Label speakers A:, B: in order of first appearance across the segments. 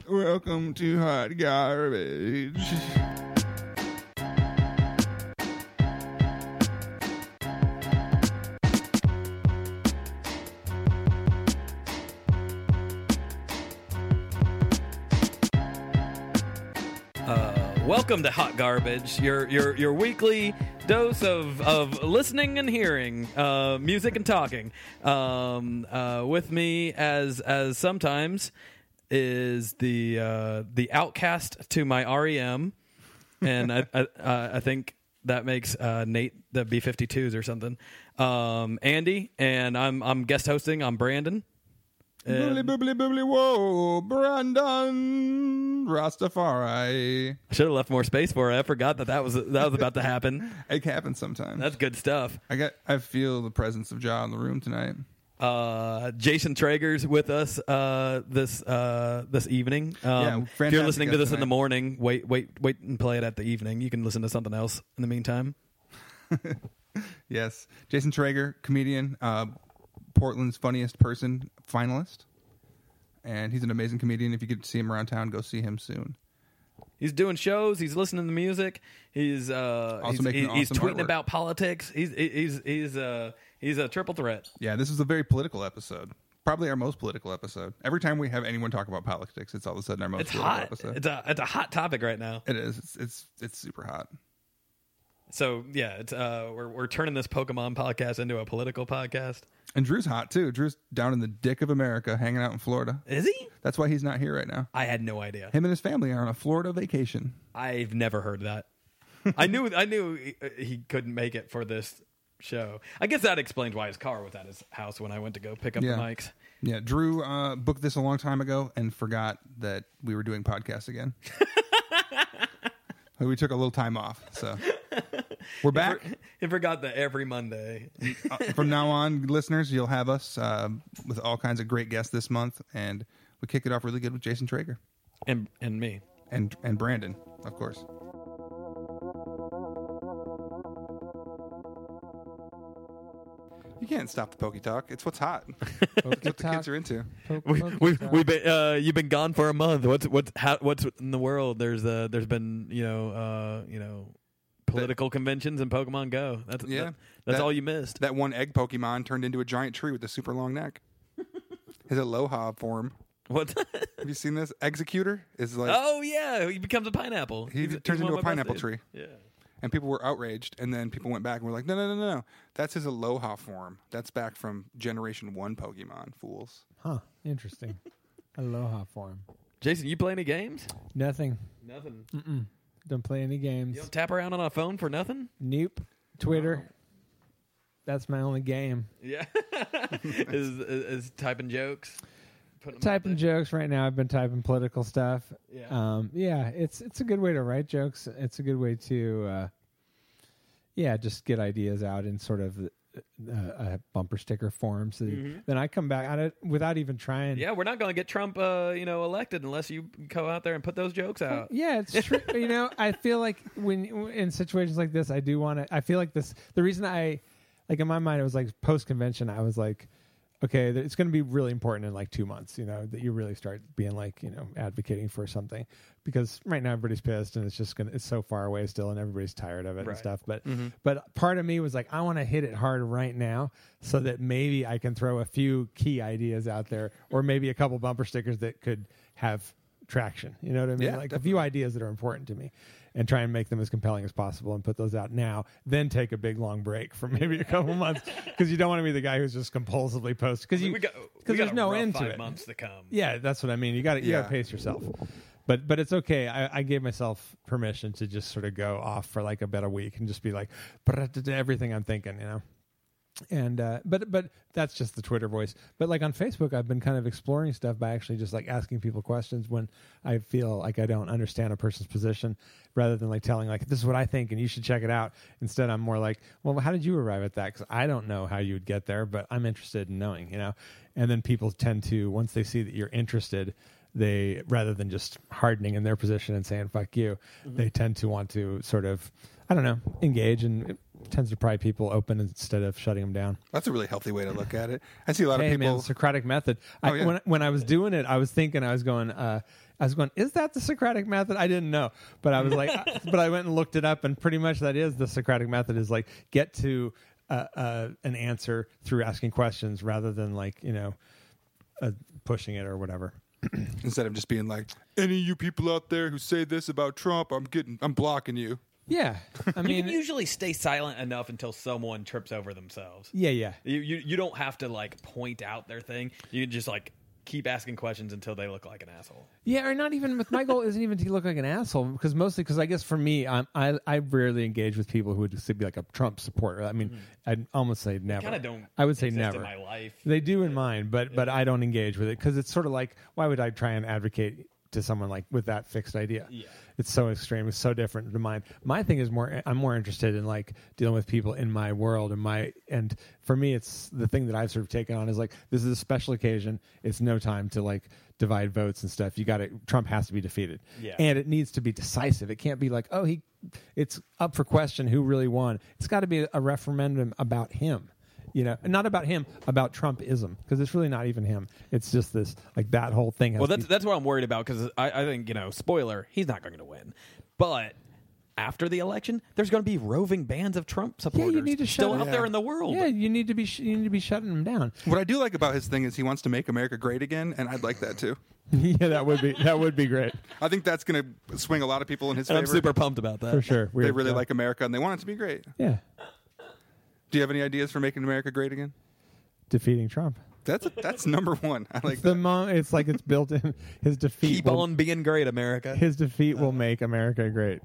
A: Welcome to Hot Garbage.
B: Welcome to Hot Garbage, your weekly dose of listening and hearing, music and talking. With me as sometimes is the outcast to my REM, and I think that makes Nate the B-52s or something. Andy, and I'm guest hosting. I'm Brandon.
A: Boobly, boobly, boobly, whoa, Brandon Rastafari.
B: I should have left more space for it. I forgot that was about to happen.
A: It happens sometimes.
B: That's good stuff.
A: I feel the presence of Ja in the room tonight.
B: Jason Traeger's with us this evening. If you're listening to this in the morning, wait and play it at the evening. You can listen to something else in the meantime.
A: Yes, Jason Traeger, comedian. Portland's funniest person finalist, and he's an amazing comedian. If you get to see him around town, go see him soon.
B: He's doing shows. He's listening to music. He's tweeting
A: artwork
B: about politics. He's a triple threat.
A: Yeah, this is a very political episode. Probably our most political episode. Every time we have anyone talk about politics, it's all of a sudden our most political episode.
B: It's a hot topic right now.
A: It is. It's super hot.
B: So yeah, it's we're turning this Pokemon podcast into a political podcast.
A: And Drew's hot too. Drew's down in the dick of America, hanging out in Florida.
B: Is he?
A: That's why he's not here right now.
B: I had no idea.
A: Him and his family are on a Florida vacation.
B: I've never heard that. I knew he couldn't make it for this show. I guess that explains why his car was at his house when I went to go pick up the mics.
A: Yeah, Drew booked this a long time ago and forgot that we were doing podcasts again. We took a little time off, so we're back.
B: He forgot that every Monday.
A: From now on, listeners, you'll have us with all kinds of great guests this month, and we kick it off really good with Jason Traeger
B: and me
A: and Brandon, of course. You can't stop the Poke Talk. It's what's hot. It's what the kids are into.
B: You've been gone for a month. What's in the world? There's been political conventions and Pokemon Go. That's all you missed.
A: That one egg Pokemon turned into a giant tree with a super long neck. His Aloha form.
B: What?
A: Have you seen this? Executor is like.
B: Oh yeah, he becomes a pineapple.
A: He turns into a pineapple tree.
B: Yeah.
A: And people were outraged, and then people went back and were like, no. That's his Aloha form. That's back from Generation 1 Pokemon, fools.
C: Huh. Interesting. Aloha form.
B: Jason, you play any games?
C: Nothing.
B: Nothing.
C: Don't play any games.
B: You don't tap around on a phone for nothing?
C: Nope. Twitter. That's my only game.
B: Yeah. is typing jokes?
C: Typing jokes right now. I've been typing political stuff.
B: Yeah.
C: It's a good way to write jokes. It's a good way to just get ideas out in sort of bumper sticker form. So then I come back at it without even trying.
B: Yeah, we're not going to get Trump elected unless you go out there and put those jokes out.
C: Yeah, it's true. I feel like when in situations like this, I do want to. I feel like this. The reason I like in my mind, it was like post convention. I was like, okay, it's going to be really important in like 2 months, that you really start being like, advocating for something, because right now everybody's pissed and it's so far away still and everybody's tired of it and stuff. But, but part of me was like, I want to hit it hard right now so that maybe I can throw a few key ideas out there, or maybe a couple bumper stickers that could have traction. You know what I mean?
A: Yeah,
C: like
A: definitely.
C: a few ideas that are important to me, and try and make them as compelling as possible and put those out now, then take a big long break for maybe a couple months, because you don't want to be the guy who's just compulsively posting, because there's no end to
B: 5
C: it.
B: months to come.
C: Yeah, that's what I mean. You got to pace yourself. But it's okay. I gave myself permission to just sort of go off for like about a week and just be like everything I'm thinking, And but that's just the Twitter voice. But like on Facebook, I've been kind of exploring stuff by actually just like asking people questions when I feel like I don't understand a person's position, rather than like telling like, this is what I think and you should check it out. Instead, I'm more like, well, how did you arrive at that? Because I don't know how you would get there, but I'm interested in knowing, And then people tend to, once they see that you're interested, they, rather than just hardening in their position and saying fuck you, they tend to want to sort of, I don't know, engage, and it tends to pry people open instead of shutting them down.
A: That's a really healthy way to look at it. I see a lot of people.
C: Man, Socratic method.
A: Oh, yeah.
C: When I was doing it, I was thinking, I was going, I was going, is that the Socratic method? I didn't know, but I was like, but I went and looked it up, and pretty much that is the Socratic method. Is like get to an answer through asking questions rather than like pushing it or whatever.
A: Instead of just being like, any of you people out there who say this about Trump, I'm blocking you.
C: Yeah, I
B: You
C: mean,
B: can usually stay silent enough until someone trips over themselves.
C: yeah.
B: You don't have to like point out their thing. You can just like keep asking questions until they look like an asshole.
C: Yeah, or not even. My goal isn't even to look like an asshole, because I guess for me, I rarely engage with people who would just be like a Trump supporter. I mean, I'd almost say never.
B: Kind of don't.
C: I would say
B: exist
C: never.
B: in my life.
C: They do in mine, but I don't engage with it because it's sort of like, why would I try and advocate to someone like with that fixed idea?
B: Yeah.
C: It's so extreme. It's so different to mine. My thing is I'm more interested in like dealing with people in my world and for me, it's the thing that I've sort of taken on is like, this is a special occasion. It's no time to like divide votes and stuff. Trump has to be defeated.
B: Yeah.
C: And it needs to be decisive. It can't be like, it's up for question who really won. It's got to be a referendum about him. And not about him, about Trumpism, because it's really not even him. It's just this, like, that whole thing.
B: That's what I'm worried about, because I think, spoiler, he's not going to win. But after the election, there's going to be roving bands of Trump supporters
C: you need to
B: still out there in the world.
C: Yeah, you need to be shutting them down.
A: What I do like about his thing is he wants to make America great again, and I'd like that too.
C: Yeah, that would be great.
A: I think that's going to swing a lot of people in his favor.
B: I'm super pumped about that.
C: For sure.
A: They really like America, and they want it to be great.
C: Yeah.
A: Do you have any ideas for making America great again?
C: Defeating Trump.
A: That's number one. I like
C: it's like it's built in his defeat.
B: Keep on being great, America.
C: His defeat will make America great.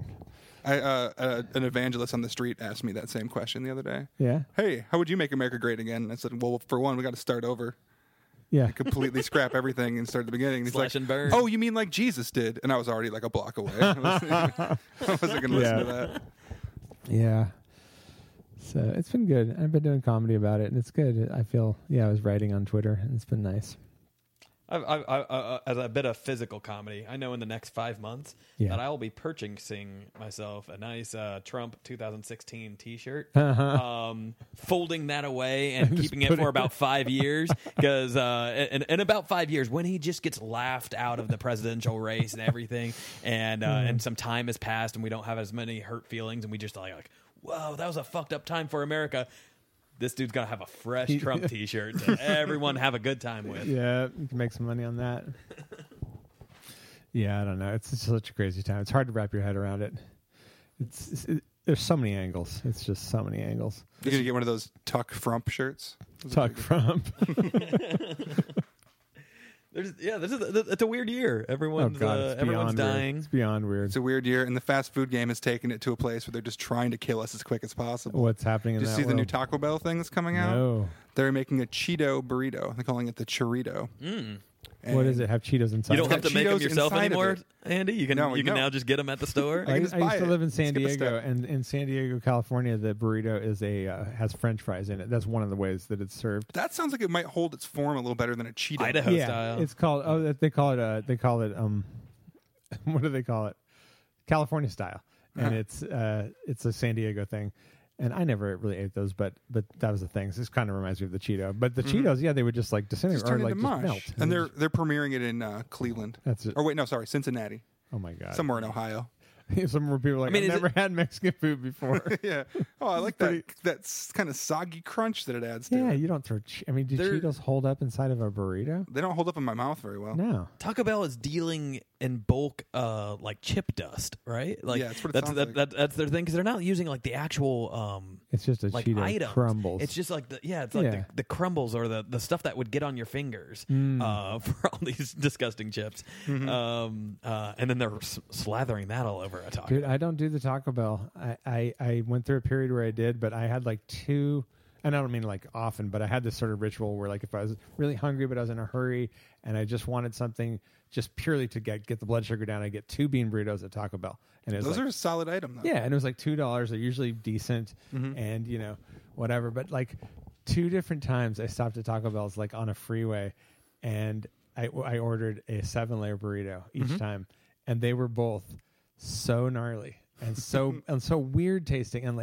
A: An evangelist on the street asked me that same question the other day.
C: Yeah.
A: Hey, how would you make America great again? And I said, well, for one, we got to start over.
C: Yeah.
A: Completely scrap everything and start at the beginning. He's
B: Slash
A: like,
B: and burn.
A: oh, you mean like Jesus did? And I was already like a block away. I wasn't going to listen to that.
C: Yeah. So it's been good. I've been doing comedy about it, and it's good. I feel, I was writing on Twitter, and it's been nice.
B: As a bit of physical comedy, I know in the next 5 months that I will be purchasing myself a nice Trump 2016 T-shirt, folding that away and keeping it for about 5 years, because in about 5 years, when he just gets laughed out of the presidential race and everything, and some time has passed and we don't have as many hurt feelings, and we just like, whoa, that was a fucked up time for America. This dude's gonna have a fresh Trump T-shirt to everyone have a good time with.
C: Yeah, you can make some money on that. Yeah, I don't know. It's such a crazy time. It's hard to wrap your head around it. There's so many angles. It's just so many angles.
A: You're gonna get one of those Tuck Frump shirts.
C: Tuck Frump.
B: It's a weird year. Everyone's dying.
C: It's beyond weird.
A: It's a weird year, and the fast food game has taken it to a place where they're just trying to kill us as quick as possible.
C: What's happening in
A: Did
C: that
A: you see
C: world?
A: the new Taco Bell thing that's coming out?
C: No.
A: They're making a Cheeto burrito. They're calling it the Churrito.
C: What does it have? Cheetos inside?
B: You don't have to make them
A: Cheetos
B: yourself
A: inside of
B: anymore,
A: it.
B: Andy. You can now just get them at the store.
A: I
C: I
A: can
C: used
A: just buy
C: to
A: it.
C: live in San
A: Skip a
C: Diego,
A: step.
C: and in San Diego, California, the burrito is has French fries in it. That's one of the ways that it's served.
A: That sounds like it might hold its form a little better than a Cheeto.
B: Idaho style.
C: It's called. They call it. What do they call it? California style, and it's a San Diego thing. And I never really ate those, but that was the thing. So this kind of reminds me of the Cheeto. But the Cheetos, they would just like disintegrate
A: Just turn
C: or
A: into
C: like just
A: mush.
C: melt.
A: And they're premiering it in Cleveland.
C: That's it.
A: Or wait, no, sorry, Cincinnati.
C: Oh my god,
A: Somewhere in Ohio.
C: Some more people are like, I've never had Mexican food before.
A: Yeah. Oh, I like that kind of soggy crunch that it adds to
C: Yeah,
A: it.
C: you don't throw. Do Cheetos hold up inside of a burrito?
A: They don't hold up in my mouth very well.
C: No.
B: Taco Bell is dealing in bulk, like chip dust, right? Like
A: Yeah, that's what it sounds like.
B: That's their thing, because they're not using like the actual
C: It's just a
B: like
C: Cheeto
B: items.
C: crumbles.
B: It's just like the crumbles or the stuff that would get on your fingers for all these disgusting chips, and then they're slathering that all over a taco.
C: Dude, I don't do the Taco Bell. I went through a period where I did, but I had like two, and I don't mean like often, but I had this sort of ritual where like if I was really hungry but I was in a hurry and I just wanted something just purely to get the blood sugar down, I get 2 bean burritos at Taco Bell. And it was
A: Those
C: like,
A: are a solid item, though.
C: yeah, and it was like $2. They're usually decent and, whatever. But like 2 different times I stopped at Taco Bell's like on a freeway, and I ordered a 7-layer burrito each time, and they were both so gnarly and so weird tasting, and like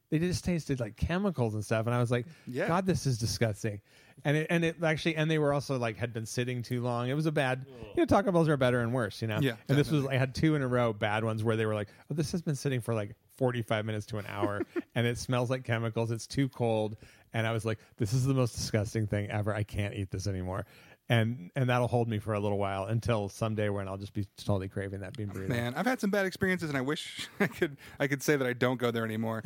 C: They just tasted like chemicals and stuff, and I was like,
A: Yeah.
C: God, this is disgusting. And it actually, and they were also like had been sitting too long. It was a bad, Taco Bells are better and worse,
A: Yeah,
C: And this was,
A: definitely.
C: I had 2 in a row bad ones where they were like, oh, this has been sitting for like 45 minutes to an hour, and it smells like chemicals. It's too cold, and I was like, this is the most disgusting thing ever. I can't eat this anymore. And that'll hold me for a little while until someday when I'll just be totally craving that bean burrito.
A: Man, I've had some bad experiences, and I wish I could say that I don't go there anymore.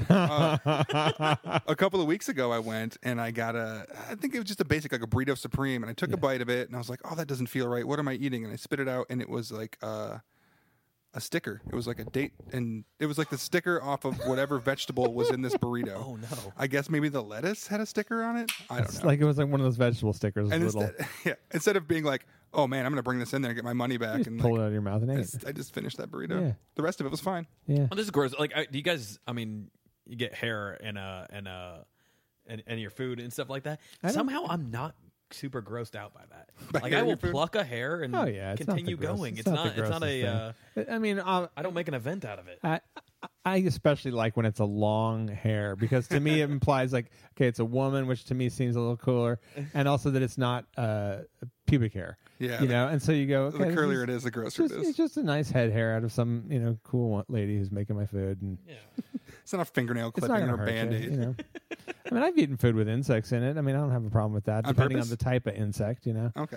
A: A couple of weeks ago, I went and I got I think it was just a basic, like a burrito supreme, and I took a bite of it, and I was like, oh, that doesn't feel right. What am I eating? And I spit it out, and it was like a sticker. It was like a date, and it was like the sticker off of whatever vegetable was in this burrito.
B: Oh, no.
A: I guess maybe the lettuce had a sticker on it. I don't
C: It's
A: know.
C: like it was like one of those vegetable stickers.
A: And
C: little,
A: instead of being like, oh man, I'm going to bring this in there and get my money back,
C: just
A: and
C: pull
A: like,
C: it out of your mouth and ate it.
A: I just finished that burrito.
C: Yeah.
A: The rest of it was fine.
C: Yeah.
B: Well, this is gross. Like, do you guys? I mean, you get hair in your food and stuff like that. Somehow, I'm not super grossed out by that.
A: By
B: Like,
A: hair
B: I
A: in
B: will
A: your food?
B: pluck a hair and
C: Oh yeah, it's not the
B: continue
C: gross-
B: going.
C: It's not
B: It's not a.
C: I mean,
B: I don't make an event out of it.
C: I especially like when it's a long hair because to me it implies like, okay, it's a woman, which to me seems a little cooler, and also that it's not pubic hair.
A: Yeah,
C: And so you go, okay,
A: The curlier it is, the grosser it
C: it's
A: is.
C: just a nice head hair out of some cool lady who's making my food, and
B: Yeah.
A: It's not a fingernail
C: it's not
A: clipping
C: going
A: or
C: to
A: a
C: hurt
A: Band-Aid.
C: you. I mean, I've eaten food with insects in it. I mean, I don't have a problem with that,
A: On
C: depending
A: purpose?
C: on the type of insect.
A: Okay.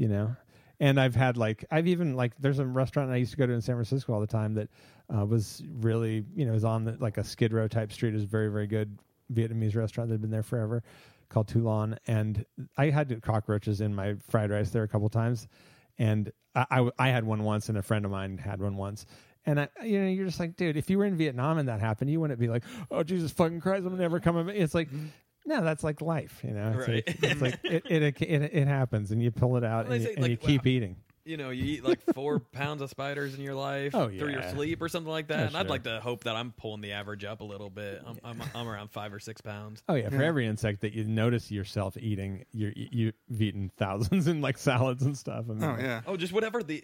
C: And I've had there's a restaurant I used to go to in San Francisco all the time that was really, is on a Skid Row type street. It was a very, very good Vietnamese restaurant that had been there forever called Toulon. And I had cockroaches in my fried rice there a couple times. And I had one once, and a friend of mine had one once. And you're just like, dude, if you were in Vietnam and that happened, you wouldn't be like, oh, Jesus fucking Christ, I'm never coming. It's like, no, that's like life, It's
B: Right.
C: it's like it happens, and you pull it out,
B: Well,
C: and,
B: they
C: you,
B: say,
C: and you keep eating.
B: You eat like 4 pounds of spiders in your life
C: Oh,
B: through your
C: yeah.
B: sleep or something like that.
C: Yeah,
B: and I'd
C: sure.
B: like to hope that I'm pulling the average up a little bit. I'm around 5 or 6 pounds.
C: Oh yeah, for every insect that you notice yourself eating, you've eaten thousands in like salads and stuff. I mean,
A: Oh yeah.
B: Oh, just whatever the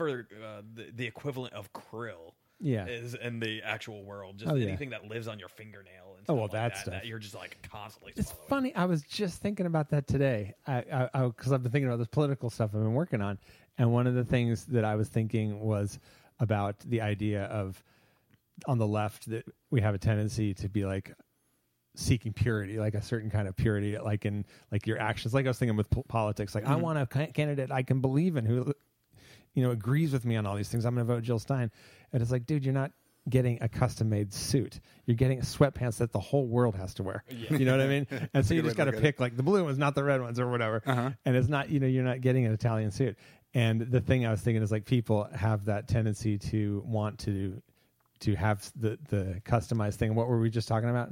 B: equivalent of krill
C: Yeah.
B: is in the actual world. Just
C: Oh, yeah.
B: anything that lives on your fingernail and
C: Oh,
B: stuff
C: well,
B: like
C: that
B: that,
C: stuff.
B: that you're just like constantly
C: It's
B: swallowing.
C: funny. I was just thinking about that today. Because I've been thinking about this political stuff I've been working on, and one of the things that I was thinking was about the idea of on the left that we have a tendency to be like seeking purity, like a certain kind of purity, like in like your actions. Like I was thinking with politics, like I want a candidate I can believe in who agrees with me on all these things. I'm going to vote Jill Stein, and it's like, dude, you're not getting a custom-made suit. You're getting sweatpants that the whole world has to wear. You know what I mean? And so you
A: good
C: just
A: way
C: got
A: to
C: to
A: look at
C: pick like the blue ones, not the red ones or whatever. And it's not, you're not getting an Italian suit. And the thing I was thinking is like people have that tendency to want to have the customized thing. What were we just talking about?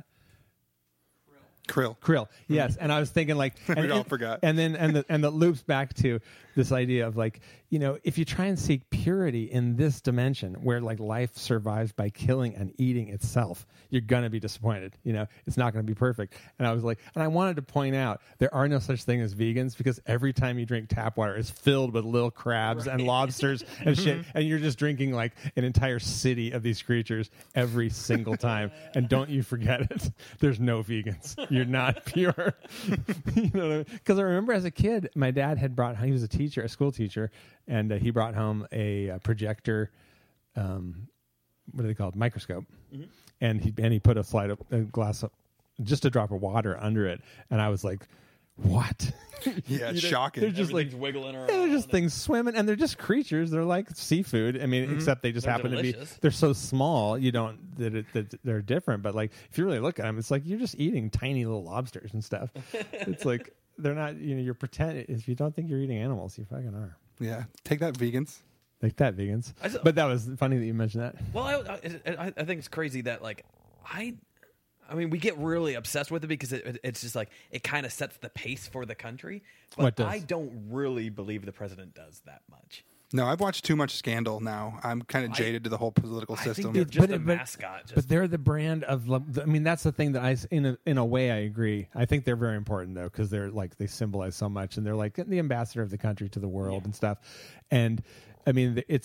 C: Krill. Yes. And I was thinking like,
A: We all forgot.
C: And then, and that loops back to this idea of like, if you try and seek purity in this dimension where like life survives by killing and eating itself, you're going to be disappointed. It's not going to be perfect. And I was like, and I wanted to point out there are no such thing as vegans because every time you drink tap water, it's filled with little crabs and lobsters and shit. And you're just drinking like an entire city of these creatures every single time. And don't you forget it. There's no vegans. You're not pure. Because I remember as a kid, my dad he was a school teacher, and he brought home a projector, what are they called? Microscope. And he put a glass, just a drop of water under it. And I was like, what?
A: Yeah, it's shocking.
C: They're just like
B: Everything's wiggling around.
C: they're just things swimming, and they're just creatures. They're like seafood. I mean, except they just
B: They're
C: happen to
B: delicious.
C: be. They're so small, that they're different. But like, if you really look at them, it's like you're just eating tiny little lobsters and stuff. It's like they're not. You're pretending. If you don't think you're eating animals, you fucking are.
A: Yeah. Take that, vegans.
C: Like that, vegans. But that was funny that you mentioned that.
B: Well, I think it's crazy that like I mean, we get really obsessed with it because it's just like it kind of sets the pace for the country. But
C: What does?
B: I don't really believe the president does that much.
A: No, I've watched too much Scandal now. I'm kind of jaded to the whole political
B: I
A: system.
B: think they're just a mascot.
C: But they're the brand of. I mean, that's the thing that in a way, I agree. I think they're very important though because they're like they symbolize so much, and they're like the ambassador of the country to the world and stuff. And I mean,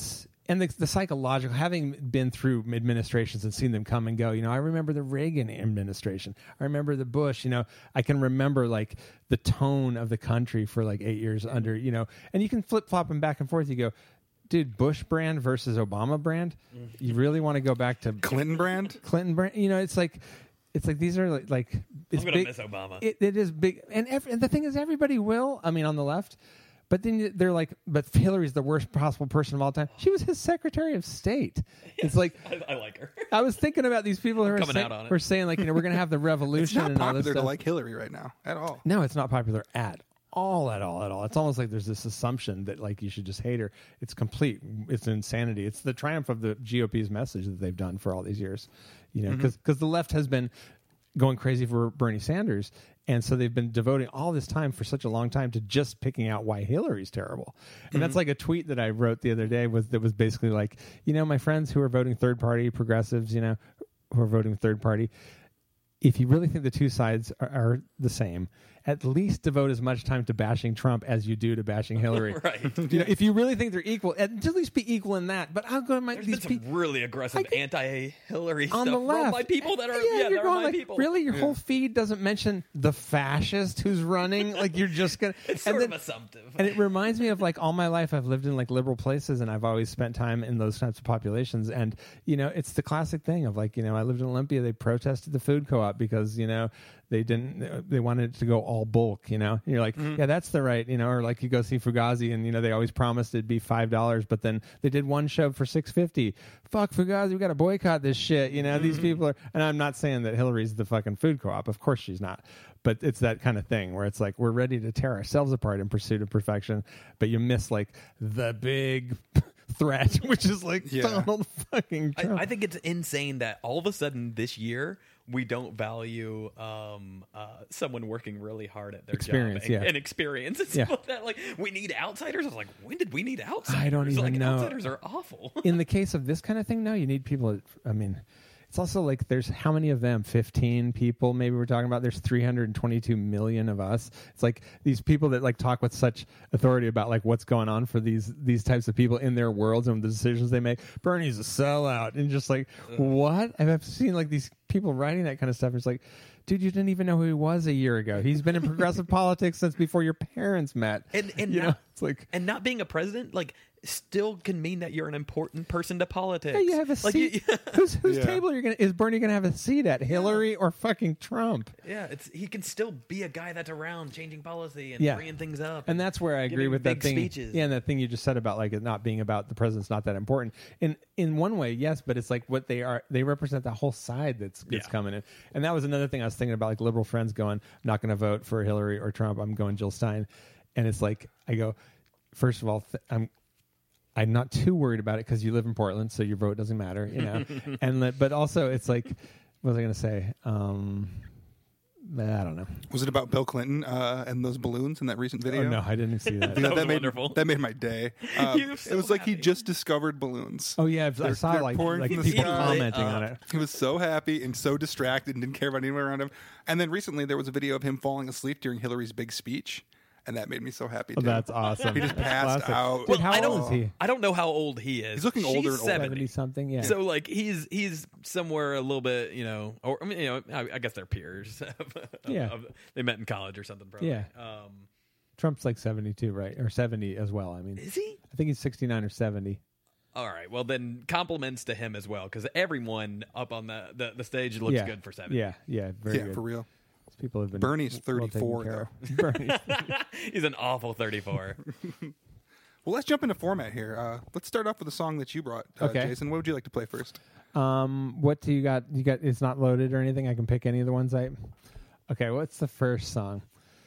C: and the psychological, having been through administrations and seen them come and go, I remember the Reagan administration. I remember the Bush, I can remember like the tone of the country for like 8 years under, and you can flip flop them back and forth. You go, dude, Bush brand versus Obama brand. You really want to go back to
A: Clinton brand?
C: Clinton brand. It's like these are like it's
B: I'm gonna
C: big.
B: miss Obama.
C: It is big, and the thing is, everybody will. I mean, on the left, but then they're like, but Hillary's the worst possible person of all time. She was his Secretary of State. It's like
B: I like her.
C: I was thinking about these people who
B: Coming out on it.
C: were saying like, we're going to have the
A: It's
C: revolution
A: not
C: and all this
A: popular to
C: stuff.
A: like Hillary right now at all.
C: No, it's not popular at all. It's almost like there's this assumption that like you should just hate her. It's complete. It's insanity. It's the triumph of the GOP's message that they've done for all these years. Because the left has been going crazy for Bernie Sanders, and so they've been devoting all this time for such a long time to just picking out why Hillary's terrible. And that's like a tweet that I wrote the other day that was basically like, my friends who are voting third party, progressives, who are voting third party, if you really think the two sides are the same, at least devote as much time to bashing Trump as you do to bashing Hillary.
B: Right.
C: If you really think they're equal, at least be equal in that. But I'll go
B: There's been some really aggressive anti-Hillary
C: on
B: stuff
C: the left
B: from my people that are
C: you're
B: they're
C: going
B: my
C: like,
B: people.
C: Really, your whole feed doesn't mention the fascist who's running. Like you're just gonna.
B: It's
C: and
B: sort
C: then,
B: of assumptive.
C: and it reminds me of like all my life I've lived in like liberal places, and I've always spent time in those types of populations. And it's the classic thing of like I lived in Olympia. They protested the food co-op because they wanted it to go all bulk. And you're like, yeah, that's the right. Or like you go see Fugazi, and they always promised it'd be $5, but then they did one show for $6.50. Fuck Fugazi, we got to boycott this shit. These people are. And I'm not saying that Hillary's the fucking food co-op. Of course she's not. But it's that kind of thing where it's like we're ready to tear ourselves apart in pursuit of perfection, but you miss like the big threat, which is like Donald fucking Trump.
B: I think it's insane that all of a sudden this year we don't value someone working really hard at their
C: Experience,
B: job
C: yeah.
B: and experience. It's about that, like, we need outsiders. I was like, when did we need outsiders?
C: I don't even
B: like,
C: know.
B: Outsiders are awful.
C: In the case of this kind of thing, no, you need people. It's also like there's how many of them? 15 people maybe we're talking about. There's 322 million of us. It's like these people that like talk with such authority about like what's going on for these types of people in their worlds and the decisions they make. Bernie's a sellout, and just like what? I've seen like these people writing that kind of stuff. It's like, dude, you didn't even know who he was a year ago. He's been in progressive politics since before your parents met.
B: And
C: it's like,
B: and not being a president, like, still can mean that you're an important person to politics.
C: yeah, you have a seat. Whose table is Bernie going to have a seat at? Hillary or fucking Trump?
B: Yeah, he can still be a guy that's around changing policy and bringing things up.
C: And that's where I agree
B: giving
C: with that
B: big
C: thing.
B: speeches.
C: Yeah, and that thing you just said about like it not being about the president's not that important. In one way, yes, but it's like what they are. They represent the whole side that's coming in. And that was another thing I was thinking about, like liberal friends going, I'm not going to vote for Hillary or Trump. I'm going Jill Stein. And it's like I go, first of all, I'm not too worried about it because you live in Portland, so your vote doesn't matter, but also it's like, what was I going to say? I don't know.
A: Was it about Bill Clinton and those balloons in that recent video?
C: Oh, no, I didn't see that.
B: That was
A: made,
B: wonderful.
A: That made my day.
B: He was so
A: it was like he
B: happy.
A: just discovered balloons.
C: Oh yeah, I saw
A: they're
C: like
A: pouring from the
C: people
A: sky.
C: commenting on it.
A: He was so happy and so distracted and didn't care about anyone around him. And then recently there was a video of him falling asleep during Hillary's big speech. And that made me so happy, too.
C: Oh, that's awesome.
A: He just passed
C: Classic.
A: out.
C: Dude, how
B: I
C: old is he?
B: I don't know how old he is.
A: He's looking older and older.
C: 70 something, yeah.
B: So like he's somewhere a little bit, or I mean, I guess they're peers.
C: Yeah.
B: They met in college or something. Probably.
C: Yeah. Trump's like 72, right? Or 70 as well. I mean,
B: Is he?
C: I think he's 69 or 70.
B: All right. Well, then compliments to him as well, because everyone up on the stage looks good for 70.
C: Yeah, very
A: Yeah,
C: good.
A: for real.
C: People have been
A: Bernie's
C: well
A: 34,
C: taken care
A: though.
C: of. Bernie's.
B: He's an awful 34.
A: Well, let's jump into format here. Let's start off with a song that you brought,
C: Okay.
A: Jason. What would you like to play first?
C: What do you got? You got? It's not loaded or anything. I can pick any of the ones I. Okay, what's the first song?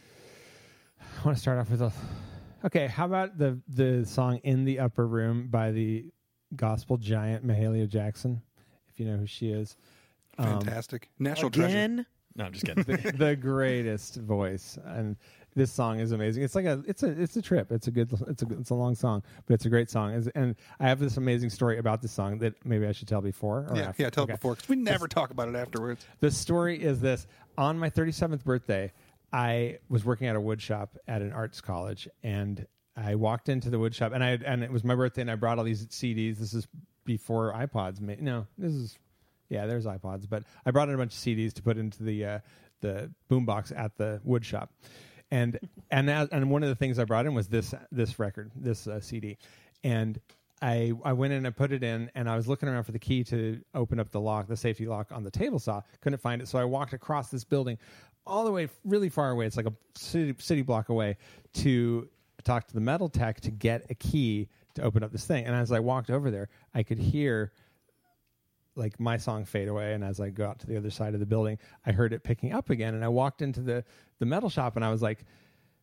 C: I want to start off with a. Okay, how about the song "In the Upper Room" by the gospel giant Mahalia Jackson, if you know who she is.
A: Fantastic. National treasure.
B: Again? No, I'm just kidding.
C: The greatest voice, and this song is amazing. It's like it's a trip. It's a long song, but it's a great song. And I have this amazing story about this song that maybe I should tell before or after.
A: Yeah, tell
C: Okay.
A: it before, because we never talk about it afterwards.
C: The story is this: on my 37th birthday, I was working at a wood shop at an arts college, and I walked into the wood shop, and it was my birthday, and I brought all these CDs. This is before iPods. There's iPods, but I brought in a bunch of CDs to put into the boombox at the wood shop, and one of the things I brought in was this record, this CD, and I went in and put it in, and I was looking around for the key to open up the safety lock on the table saw. Couldn't find it, so I walked across this building, all the way, really far away. It's like a city block away, to talk to the metal tech to get a key to open up this thing. And as I walked over there, I could hear like my song fade away, and as I go out to the other side of the building, I heard it picking up again. And I walked into the metal shop, and I was like,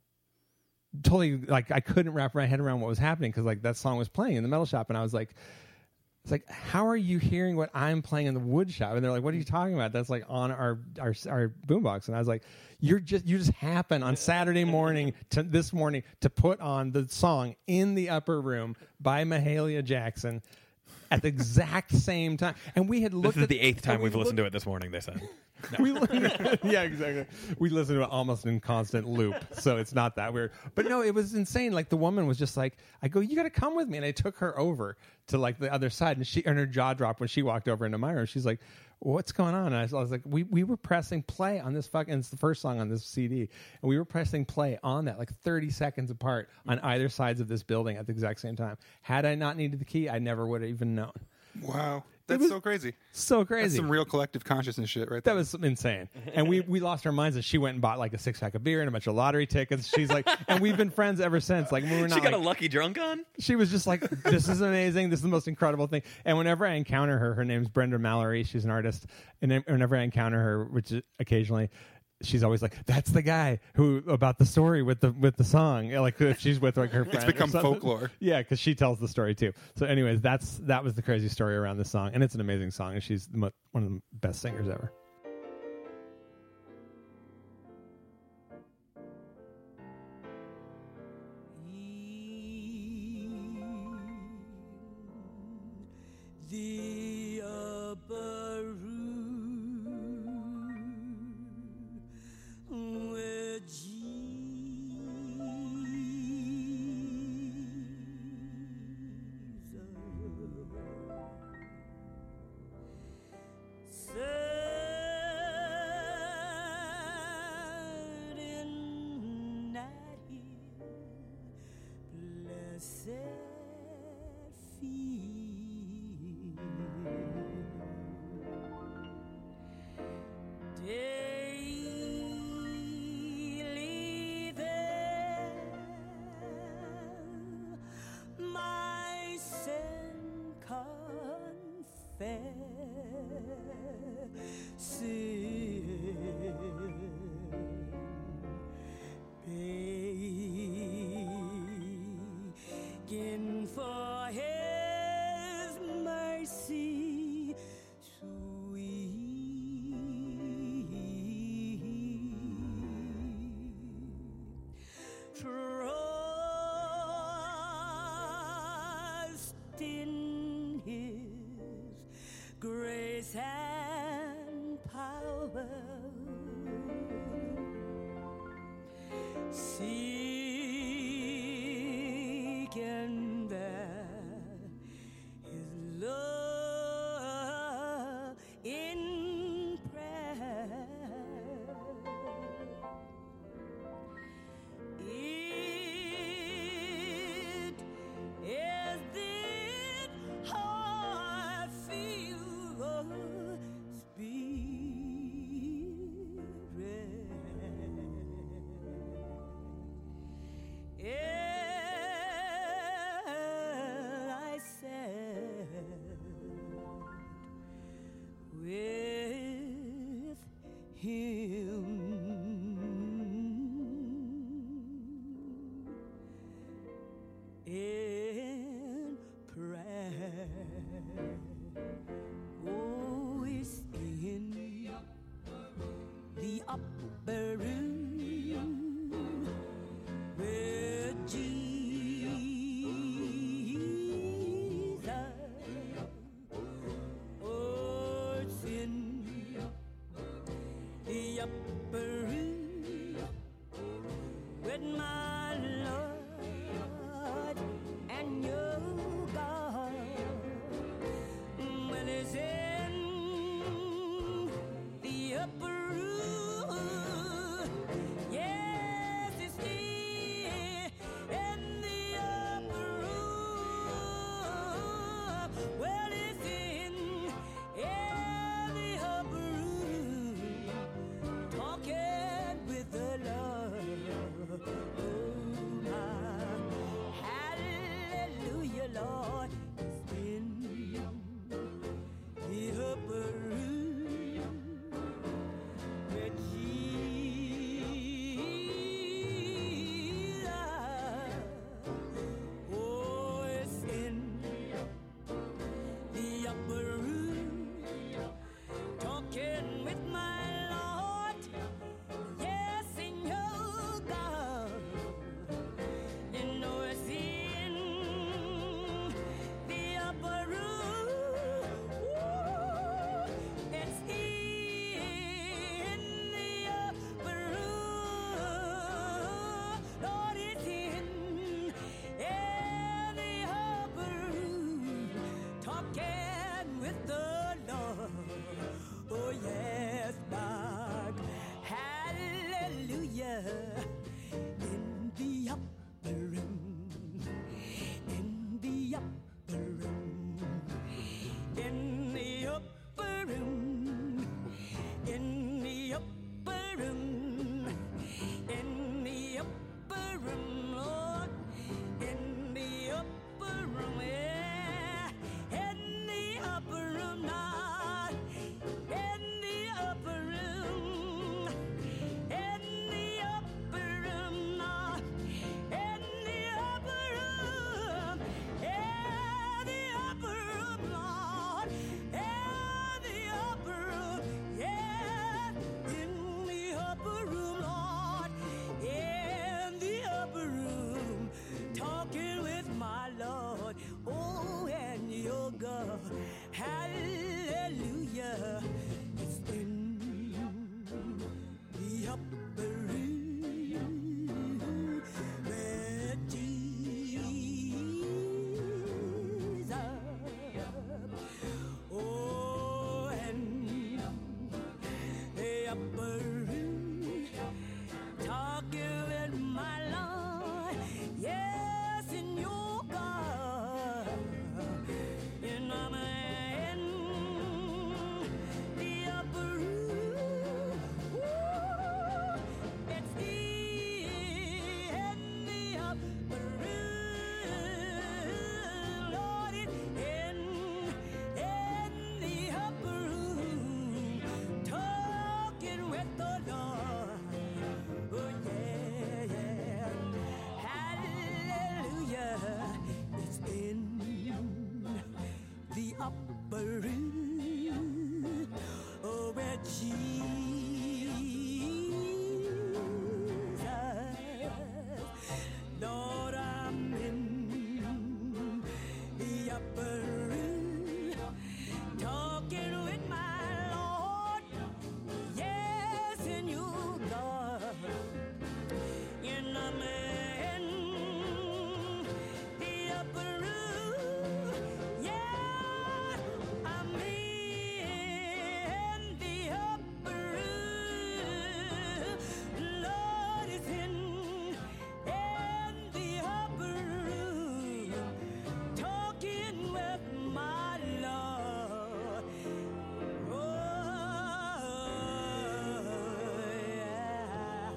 C: totally, like, I couldn't wrap my head around what was happening, because like that song was playing in the metal shop, and I was like, it's like, how are you hearing what I'm playing in the wood shop? And they're like, what are you talking about? That's like on our boombox. And I was like, you just happen on Saturday morning this morning to put on the song In the Upper Room by Mahalia Jackson at the exact same time. And we had looked
B: This is the 8th time we've listened to it this morning, they said.
C: No. Yeah, exactly. We listened to it almost in constant loop, so it's not that weird. But no, it was insane. Like, the woman was just like, I go, you got to come with me. And I took her over to like the other side, and her jaw dropped when she walked over into my room. She's like, what's going on? And I was like, we were pressing play on this it's the first song on this CD, and we were pressing play on that like 30 seconds apart on either sides of this building at the exact same time. Had I not needed the key, I never would have even known.
A: Wow. That's so crazy.
C: So crazy.
A: That's some real collective consciousness shit right there.
C: That was insane. And we lost our minds, and she went and bought like a 6-pack of beer and a bunch of lottery tickets. She's like, and we've been friends ever since. Like, we were not.
B: She got a lucky drunk on?
C: She was just like, this is amazing. This is the most incredible thing. And whenever I encounter her name's Brenda Mallory. She's an artist. And then whenever I encounter her, which is occasionally, she's always like, that's the guy who about the story with the song. Like, if she's with like her friend.
A: It's become folklore.
C: Yeah, because she tells the story too. So anyways, that was the crazy story around this song. And it's an amazing song. And she's one of the best singers ever.
D: The upper room where Jesus sat in that hill, blessed feet. hallelujah, it's in the upper room where Jesus, oh, and the upper room, talking with my Lord, yes, in your God, and I'm in the upper room, ooh, it's in the upper room, Lord, it's in the upper room, talking with the Lord. Oh yeah, yeah. Hallelujah. It's in the upper room. Oh, where Jesus. Lord, I'm in the upper room. Talking with my Lord. Yes, in you, God. In the man, the upper room, yeah, I'm in the upper room. Lord is in the upper room, talking with my Lord. Oh, yeah.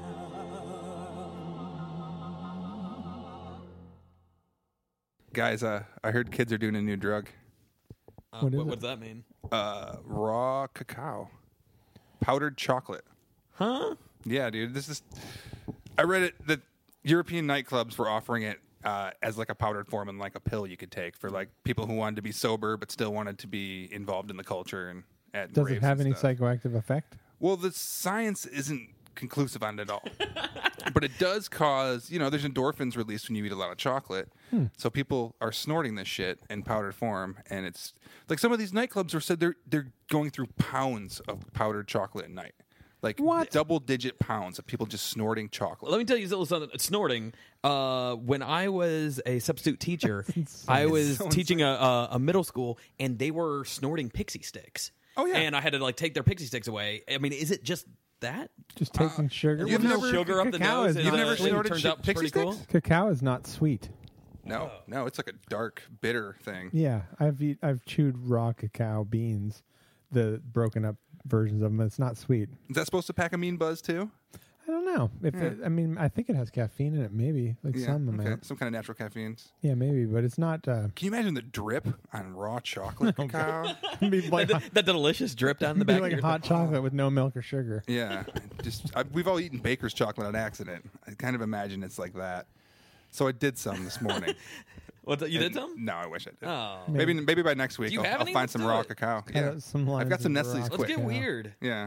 A: Guys, I heard kids are doing a new drug.
C: What is
B: what
C: it?
B: does that mean?
A: Raw cacao. Powdered chocolate.
B: Huh?
A: Yeah, dude. I read it that European nightclubs were offering it as like a powdered form and like a pill you could take for like people who wanted to be sober but still wanted to be involved in the culture and at
C: Does
A: raves
C: it have
A: and
C: any
A: stuff.
C: psychoactive effect?
A: Well, the science isn't conclusive on it at all. But it does cause, there's endorphins released when you eat a lot of chocolate. So people are snorting this shit in powdered form. And it's like some of these nightclubs are said they're going through pounds of powdered chocolate a night. Like
C: What?
A: double-digit pounds of people just snorting chocolate.
B: Let me tell you a little something. Snorting. When I was a substitute teacher, I was
A: so
B: teaching a middle school, and they were snorting pixie sticks.
A: Oh, yeah.
B: And I had to like take their pixie sticks away. I mean, is it just that?
C: Just taking sugar?
A: You've
C: Well,
A: never-
B: Sugar up the
C: cacao
B: nose.
C: is
B: and,
A: You've never
B: it
A: snorted
B: turns
A: chi-
B: out
A: pixie
B: pretty cool.
A: sticks?
C: Cacao is not sweet.
A: No, it's like a dark, bitter thing.
C: Yeah, I've chewed raw cacao beans, the broken up versions of them. It's not sweet.
A: Is that supposed to pack a mean buzz too?
C: I don't know if I think it has caffeine in it. Maybe like some amount.
A: Some kind of natural caffeines.
C: Yeah, maybe, but it's not.
A: Can you imagine the drip on raw chocolate cacao?
C: It'd be like,
B: That delicious drip down the
C: it'd be
B: back
C: like
B: of your
C: hot chocolate with no milk or sugar.
A: Yeah, we've all eaten baker's chocolate on accident. I kind of imagine it's like that. So I did some this morning.
B: You did some?
A: No, I wish I did.
B: Oh.
A: Maybe by next week
B: Do you
A: I'll
B: have any?
A: find
B: Let's
A: some
B: do
A: raw
B: it.
A: cacao.
C: Cut
A: Yeah,
C: out some
A: I've got
C: lines
A: some
C: of
A: Nestle's
C: raw
B: Let's get
C: cacao.
B: weird.
A: Yeah.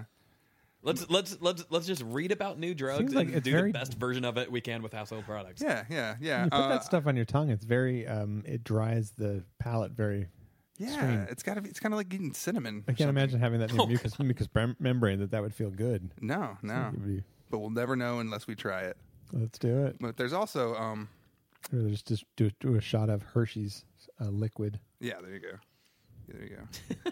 B: Let's just read about new drugs
C: Seems like
B: and
C: it's
B: do
C: very-
B: the best version of it we can with household products.
A: Yeah.
C: You put that stuff on your tongue. It's very. It dries the palate very.
A: Yeah,
C: Extreme.
A: it's gotta be. It's kind of like eating cinnamon.
C: I
A: or
C: can't
A: something.
C: imagine having that in your mucus membrane that would feel good.
A: No.
C: It would be-
A: But we'll never know unless we try it.
C: Let's do it.
A: But there's also,
C: Or just do a shot of Hershey's liquid.
A: yeah. There you go. There you go.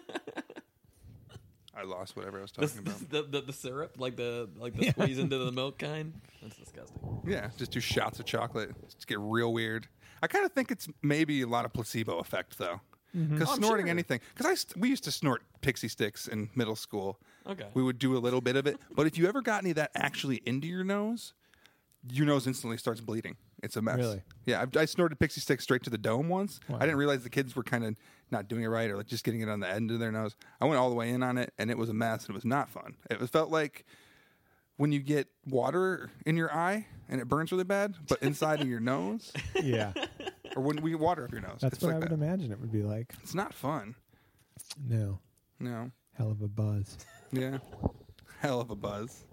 A: I lost whatever I was talking about.
B: The syrup, like the squeeze into the milk kind. That's disgusting.
A: Yeah, just do shots of chocolate. Just get real weird. I kind of think it's maybe a lot of placebo effect though, because
B: I'm
A: snorting
B: sure.
A: anything. Because we used to snort pixie sticks in middle school.
B: Okay.
A: We would do a little bit of it, but if you ever got any of that actually into your nose instantly starts bleeding. It's a mess.
C: Really?
A: Yeah, I snorted pixie sticks straight to the dome once.
C: Wow.
A: I didn't realize the kids were kind of not doing it right or like just getting it on the end of their nose. I went all the way in on it, and it was a mess. It was not fun. Felt like when you get water in your eye and it burns really bad, but inside of your nose,
C: Yeah,
A: or when we get water up your nose.
C: that's
A: it's
C: what
A: like
C: I would
A: that.
C: imagine it would be like.
A: It's not fun.
C: No,
A: No.
C: hell of a buzz.
A: Yeah. Hell of a buzz.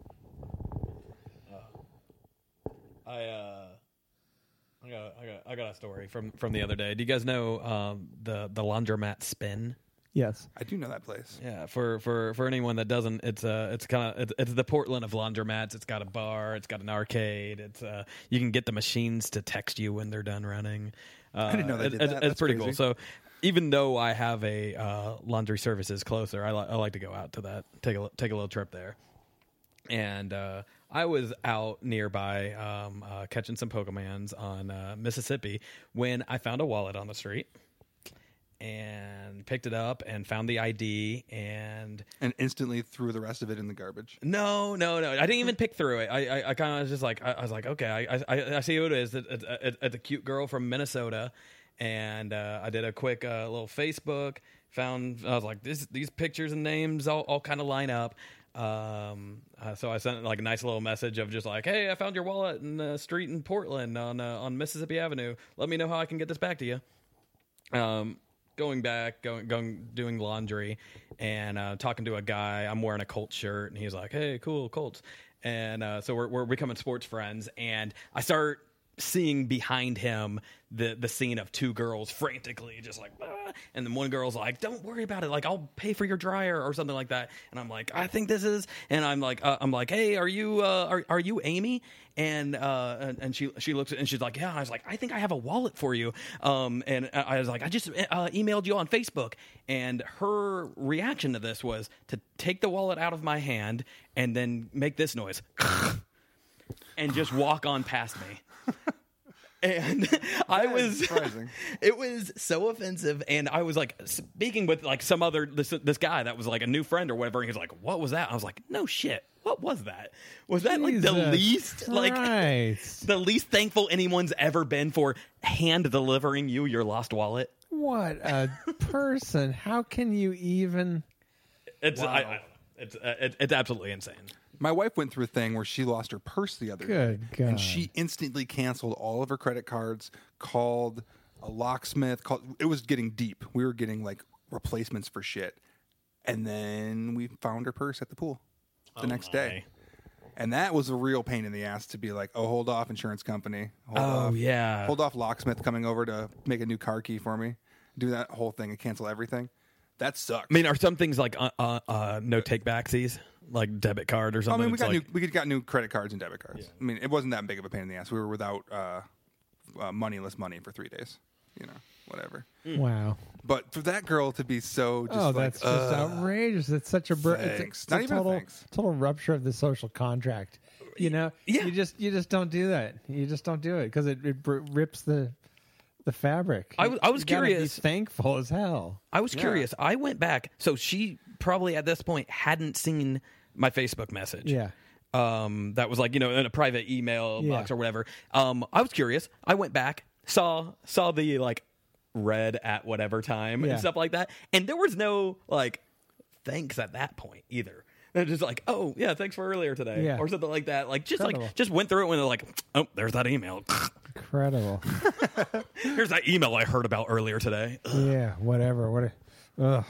B: I got a story from the other day. Do you guys know the laundromat Spin?
C: Yes.
A: I do know that place.
B: Yeah, for anyone that doesn't, it's the Portland of laundromats. It's got a bar, it's got an arcade. It's you can get the machines to text you when they're done running.
A: I didn't know they did that.
B: It's
A: That's
B: pretty
A: crazy.
B: cool. So even though I have a laundry services closer, I like to go out to that, take a little trip there. And I was out nearby catching some Pokemons on Mississippi when I found a wallet on the street. And picked it up and found the ID and
A: instantly threw the rest of it in the garbage.
B: no, I didn't even pick through it. I kind of was just like I was like, okay, I see who it is. It's a cute girl from Minnesota, and I did a quick little Facebook. I was like, these pictures and names all kind of line up. So I sent like a nice little message of just like, hey, I found your wallet in the street in Portland on Mississippi Avenue. Let me know how I can get this back to you. Going doing laundry and talking to a guy. I'm wearing a Colts shirt, and he's like, "Hey, cool, Colts." And so we're becoming sports friends, and I start seeing behind him the scene of two girls frantically just like, ah! And then one girl's like, don't worry about it, like I'll pay for your dryer or something like that. And I'm like, I think this is, and I'm like, hey, are you Amy? And she looks at and she's like, yeah. And I was like, I think I have a wallet for you. And I was like, I just emailed you on Facebook. And her reaction to this was to take the wallet out of my hand and then make this noise and just walk on past me. And
A: Surprising.
B: it was so offensive. And I was like speaking with like some other, this guy that was like a new friend or whatever. And he's like, what was that? I was like, no shit. What was that? Was that like the least, like the least thankful anyone's ever been for hand delivering you your lost wallet?
C: What a person. How can you even?
B: It's,
A: Wow.
B: it's absolutely insane.
A: My wife went through a thing where she lost her purse the other day.
C: Good God.
A: And she instantly canceled all of her credit cards, called a locksmith. It was getting deep. We were getting like replacements for shit. And then we found her purse at the pool the next day. And that was a real pain in the ass to be like, oh, hold off, insurance company. Hold off, locksmith coming over to make a new car key for me. Do that whole thing and cancel everything. That sucks.
B: I mean, are some things like no take backsies, like debit card or something?
A: I mean, we got new credit cards and debit cards. Yeah. I mean, it wasn't that big of a pain in the ass. We were without moneyless money for 3 days. You know, whatever.
C: Wow.
A: But for that girl to be so just
C: that's just outrageous. It's such a it's
A: Not
C: a
A: even
C: total,
A: a thanks.
C: total rupture of the social contract. You know,
B: Yeah.
C: you just don't do that. You just don't do it because it rips the fabric.
B: I was
C: You gotta be
B: curious.
C: thankful as hell.
B: I was curious. I went back. So she probably at this point hadn't seen my Facebook message.
C: Yeah.
B: That was like, in a private email
C: Yeah.
B: box or whatever. I was curious. I went back, saw the like read at whatever time
C: Yeah.
B: and stuff like that. And there was no like thanks at that point either. They're just like, oh yeah, thanks for earlier today,
C: Yeah.
B: or something like that. Like
C: Incredible.
B: just went through it when they're like, oh, there's that email.
C: Incredible.
B: Here's that email I heard about earlier today.
C: Yeah. Whatever. Ugh.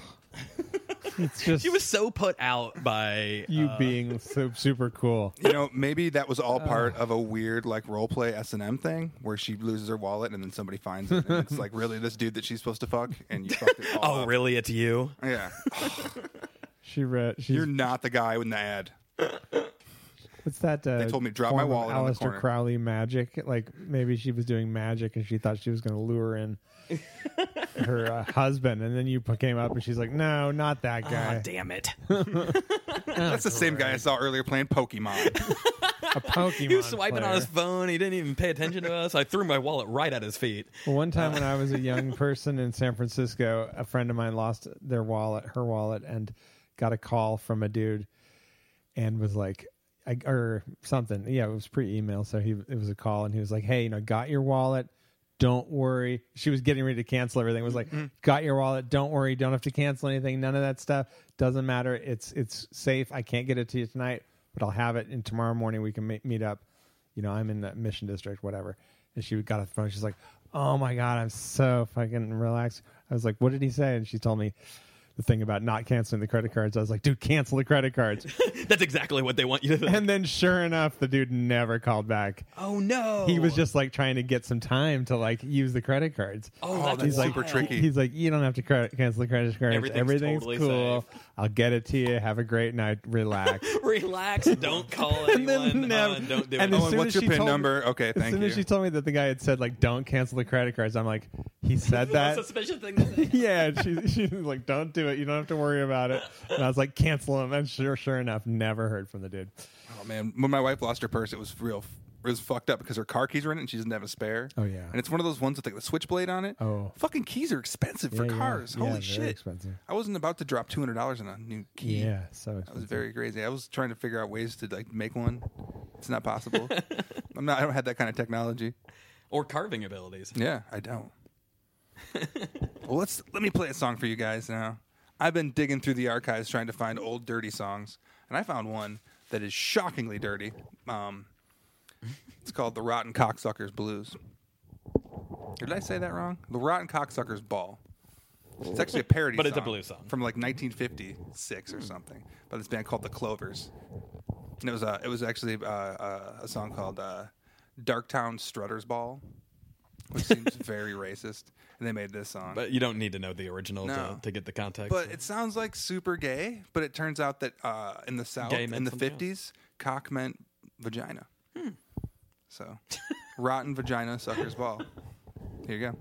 C: It's just
B: She was so put out by
C: you being so super cool.
A: You know, maybe that was all part of a weird like role play S&M thing where she loses her wallet and then somebody finds it and it's like really this dude that she's supposed to fuck and you fucked it all
B: oh
A: up.
B: really? It's you?
A: Yeah.
C: She's
A: You're not the guy in the ad.
C: What's that?
A: They told me to drop my
C: form of
A: wallet on the
C: Aleister
A: corner.
C: Crowley magic. Like maybe she was doing magic and she thought she was going to lure in her husband, and then you came up and she's like, "No, not that guy."
B: Oh, damn it.
A: That's the same guy I saw earlier playing Pokemon.
C: A Pokemon.
B: He was swiping on
C: player.
B: his phone. He didn't even pay attention to us. I threw my wallet right at his feet.
C: Well, one time when I was a young person in San Francisco, a friend of mine lost her wallet, and got a call from a dude, and was like, or something. Yeah, it was pre-email, so it was a call, and he was like, "Hey, got your wallet. Don't worry." She was getting ready to cancel everything. It was like, "Got your wallet. Don't worry. Don't have to cancel anything. None of that stuff. Doesn't matter. It's safe. I can't get it to you tonight, but I'll have it. And tomorrow morning we can meet up. I'm in the Mission District, whatever." And she got off the phone. She's like, "Oh my God, I'm so fucking relaxed." I was like, "What did he say?" And she told me, the thing about not canceling the credit cards. I was like, dude, cancel the credit cards.
B: That's exactly what they want you to think.
C: And then sure enough, the dude never called back.
B: Oh no.
C: He was just like trying to get some time to like use the credit cards.
B: Oh, that's
A: that's
B: wild.
A: super tricky.
C: He's like, you don't have to cancel the credit cards.
B: Everything's totally
C: cool.
B: safe.
C: I'll get it to you. Have a great night. Relax.
B: Relax. Don't call anyone. And don't do
C: and
B: it.
C: as
A: Oh,
C: soon
A: what's
C: as
A: your
C: she
A: PIN
C: told me-
A: number? Okay,
C: As
A: thank
C: soon as
A: you.
C: she told me that the guy had said like, don't cancel the credit cards, I'm like, he said that.
B: Suspicious thing to say.
C: Yeah, she was like, don't do it. You don't have to worry about it. And I was like, cancel him. And sure enough, never heard from the dude.
A: Oh man, when my wife lost her purse, it was fucked up because her car keys were in it and she doesn't have a spare.
C: Oh, yeah.
A: And it's one of those ones with like the switchblade on it.
C: Oh.
A: Fucking keys are expensive for
C: Yeah, yeah.
A: cars.
C: Yeah,
A: Holy
C: very
A: shit.
C: expensive.
A: I wasn't about to drop $200 on a new key.
C: Yeah, so
A: That was
C: expensive.
A: very crazy. I was trying to figure out ways to like make one. It's not possible. I don't have that kind of technology.
B: Or carving abilities.
A: Yeah, I don't. Well, let me play a song for you guys now. I've been digging through the archives trying to find old dirty songs, and I found one that is shockingly dirty. It's called "The Rotten Cocksuckers Blues." Did I say that wrong? The Rotten Cocksuckers Ball. It's actually a parody,
B: But it's a blues song.
A: from like 1956 or something, by this band called the Clovers. And it was actually a song called "Darktown Strutter's Ball," which seems very racist. And they made this song.
B: But you don't need to know the original
A: No.
B: to get the context.
A: But it sounds like super gay. But it turns out that in the South,
B: Gay meant
A: in the
B: something else.
A: 50s, cock meant vagina. So, rotten vagina sucker's ball. Here you go.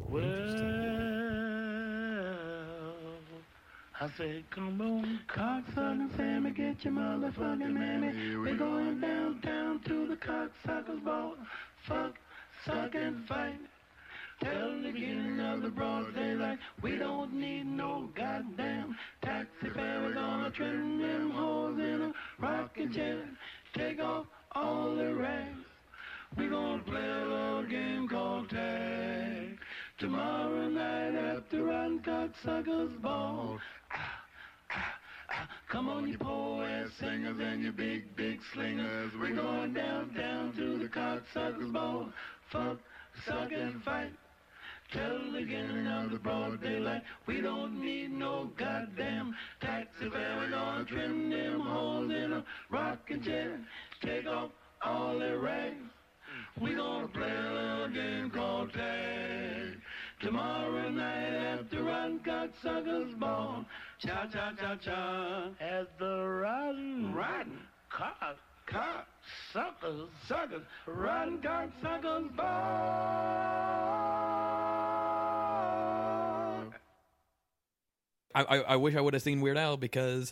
E: Well, I said, come on, cocksucker Sammy, get your motherfucking mammy. We're going downtown to the cocksuckers ball. Fuck, suck, and fight. Tell the beginning of the broad daylight, we don't need no goddamn taxi fare. We're gonna trim them hoes in a rocket jet, take off all the rags. We're gonna play a little game called tag. Tomorrow night at the Rotten Cocksuckers Ball. Come on, you poor-ass singers and you big, big slingers. We're going downtown to the Cocksuckers Ball. Fuck, suck, and fight. Till the beginning of the broad daylight, we don't need no goddamn taxi fare. We're gonna trim them holes in a rocket jet, take off all their rags. We gonna play a little game called tag. Tomorrow night at the Rotten Cocksuckers Ball. Cha cha cha cha. At the rotten suckers, Rotten Cocksuckers Ball.
B: I wish I would have seen Weird Al because,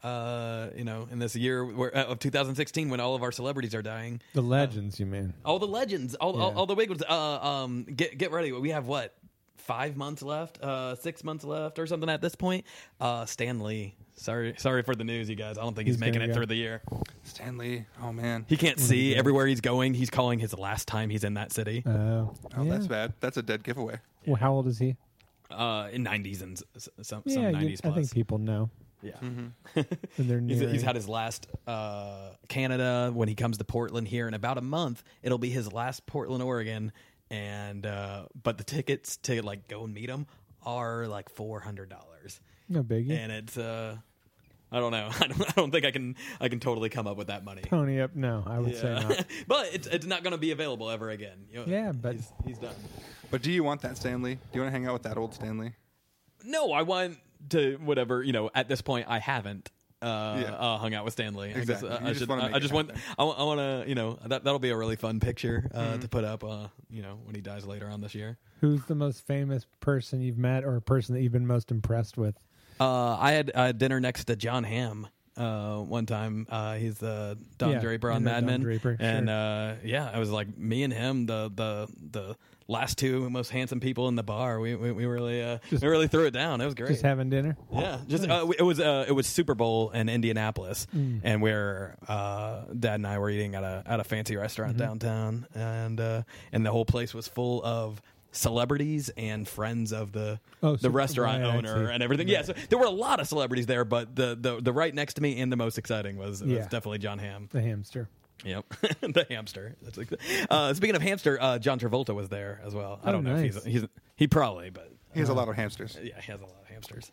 B: in this year of 2016 when all of our celebrities are dying.
C: The legends, you mean?
B: All the legends, all the big ones. Get ready. We have what? 5 months left, 6 months left, or something at this point. Stan Lee. Sorry for the news, you guys. I don't think he's making
C: gonna
B: it
C: go.
B: through the year.
A: Stan Lee. Oh, man.
B: He can't see everywhere he's going. He's calling his last time he's in that city.
A: Oh, that's bad. That's a dead giveaway.
C: Well, how old is he?
B: In 90s and some
C: Yeah,
B: 90s plus.
C: I think people know.
B: Yeah.
C: And they're
B: He's
C: nearing.
B: had his last Canada when he comes to Portland here in about a month. It'll be his last Portland, Oregon, and but the tickets to like go and meet him are like $400,
C: no biggie.
B: and it's I don't know. I don't think I can totally come up with that money.
C: Pony up? No, I would say not.
B: But it's not going to be available ever again.
C: Yeah, but-
B: he's done.
A: But do you want that Stan Lee? Do you want to hang out with that old Stan Lee?
B: No, I want to whatever. At this point, I haven't hung out with Stanley.
A: Exactly. You
B: I
A: just wanna make
B: I
A: it
B: just want.
A: happen.
B: I want to. That'll be a really fun picture to put up. When he dies later on this year.
C: Who's the most famous person you've met, or a person that you've been most impressed with?
B: I had dinner next to John Hamm one time. He's the Don
C: Yeah,
B: Draper
C: I
B: on
C: know
B: Mad
C: Don
B: Men,
C: Draper,
B: and I was like me and him, the last two most handsome people in the bar. We really threw it down. It was great.
C: Just having dinner?
B: Yeah, just it was Super Bowl in Indianapolis, and where Dad and I were eating at a fancy restaurant downtown, and the whole place was full of celebrities and friends of the restaurant
C: right, I
B: owner
C: see.
B: and everything. Yeah, so there were a lot of celebrities there, but the right next to me and the most exciting was definitely John Hamm.
C: The hamster.
B: Yep, the hamster. That's speaking of hamster, John Travolta was there as well. I don't know
C: nice.
B: if he probably, but
A: He has a lot of hamsters.
B: yeah, he has a lot of hamsters.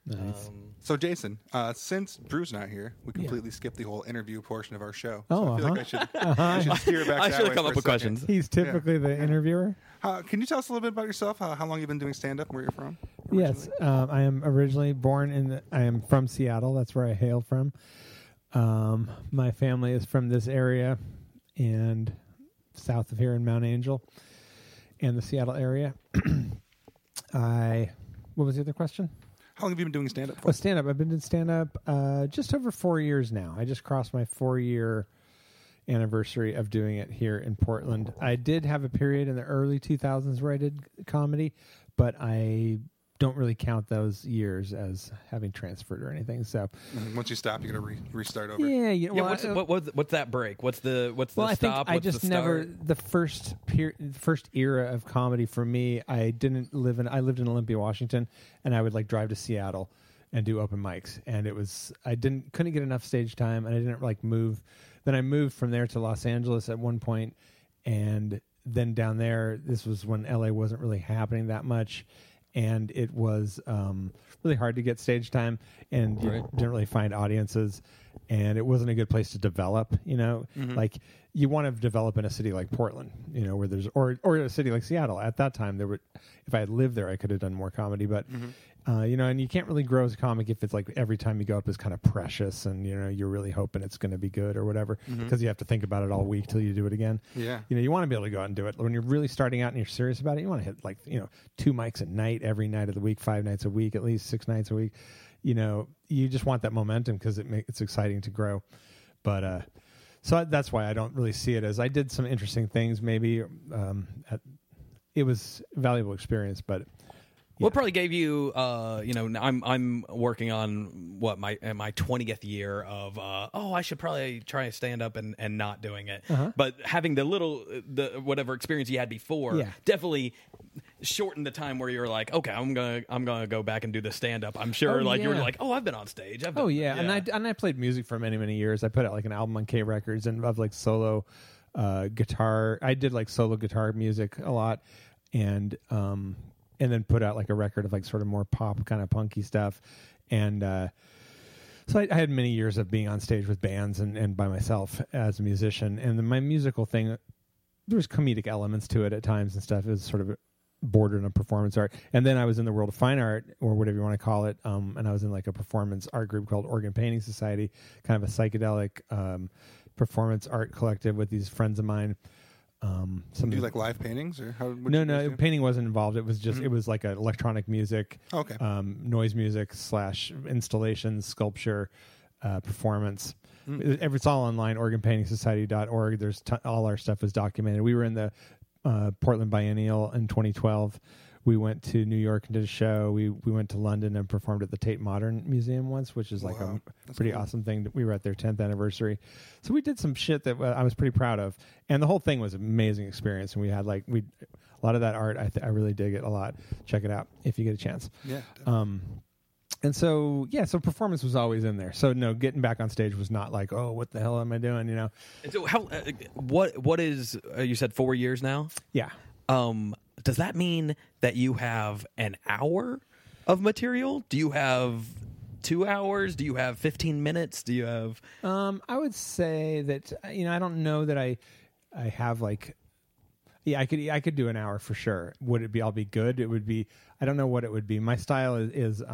C: Nice.
A: So, Jason, since Drew's not here, we completely skipped the whole interview portion of our show.
C: Oh,
A: so I feel like I should steer back
B: I
A: that
B: should
A: way
B: have come
A: for
B: up
A: a
B: with
A: second.
B: questions.
C: He's typically the interviewer.
A: Can you tell us a little bit about yourself? How long you've been doing stand-up? Where you're from?
C: Yes, I am originally born I am from Seattle. That's where I hail from. My family is from this area and south of here in Mount Angel and the Seattle area. What was the other question?
A: How long have you been doing stand-up for?
C: Oh, stand-up. I've been doing stand-up just over 4 years now. I just crossed my 4-year anniversary of doing it here in Portland. I did have a period in the early 2000s where I did comedy, but I don't really count those years as having transferred or anything. So
A: Once you stop, you got to restart over.
C: yeah,
B: What's that break? What's the
C: well,
B: stop?
C: I think I
B: What's
C: just
B: the
C: never
B: start?
C: the first era of comedy for me. I lived in Olympia, Washington, and I would like drive to Seattle and do open mics, and couldn't get enough stage time, and I didn't like move. Then I moved from there to Los Angeles at one point, and then down there, this was when LA wasn't really happening that much. And it was really hard to get stage time, and you didn't really find audiences, and it wasn't a good place to develop. Like you want to develop in a city like Portland, where there's or a city like Seattle. At that time, if I had lived there, I could have done more comedy, but and you can't really grow as a comic if it's like every time you go up is kind of precious, and you're really hoping it's going to be good or whatever, because you have to think about it all week till you do it again.
A: Yeah.
C: You want to be able to go out and do it. When you're really starting out and you're serious about it, you want to hit 2 mics a night every night of the week, 5 nights a week, at least 6 nights a week. You just want that momentum because it's exciting to grow. But so that's why I don't really see it as I did some interesting things. Maybe it was a valuable experience, but.
B: Well, it probably gave you, I'm working on my 20th year of, I should probably try to stand up and not doing it. But having the whatever experience you had before definitely shortened the time where you're like, okay, I'm gonna go back and do the stand up. I'm sure you were like, I've been on stage.
C: And I played music for many, many years. I put out like an album on K Records and of like solo guitar. I did like solo guitar music a lot, and then put out like a record of like sort of more pop kind of punky stuff. And so I had many years of being on stage with bands and by myself as a musician. And my musical thing, there was comedic elements to it at times and stuff. It was sort of bordered on performance art. And then I was in the world of fine art, or whatever you want to call it. And I was in like a performance art group called Oregon Painting Society, kind of a psychedelic performance art collective with these friends of mine.
A: Do you like live paintings, or how?
C: No, painting wasn't involved. It was just it was like electronic music, noise music / installations, sculpture, performance. It's all online. OregonPaintingSociety.org. There's all our stuff is documented. We were in the Portland Biennial in 2012. We went to New York and did a show. We went to London and performed at the Tate Modern Museum once, which is like a pretty awesome thing. We were at their 10th anniversary. So we did some shit that I was pretty proud of. And the whole thing was an amazing experience. And we had a lot of that art. I really dig it a lot. Check it out if you get a chance.
A: Yeah.
C: And so, so performance was always in there. So no, getting back on stage was not like, oh, what the hell am I doing?
B: And so how, what is, you said 4 years now?
C: Yeah.
B: Does that mean that you have an hour of material? Do you have 2 hours? Do you have 15 minutes? Do you have?
C: I would say that I don't know that I have like. Yeah, I could do an hour for sure. Would it be? I'll be good. It would be. I don't know what it would be. My style is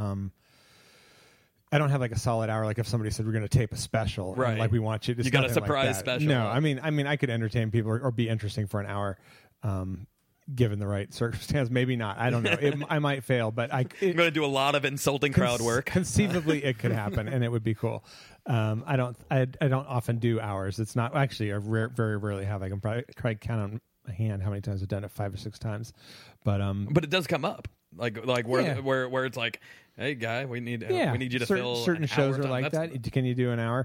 C: I don't have like a solid hour. Like if somebody said we're going to tape a special,
B: right?
C: And like we want you to.
B: You got a surprise special.
C: No, I mean I could entertain people or be interesting for an hour. Given the right circumstance, maybe not. I don't know. I might fail, but I'm
B: going to do a lot of insulting crowd work.
C: Conceivably, it could happen, and it would be cool. I don't often do hours. It's not actually. Very rarely have. I can probably count on a hand how many times I've done it, 5 or 6 times. But
B: it does come up, like where it's like, hey guy, we need you to fill
C: certain shows are like that. Can you do an hour?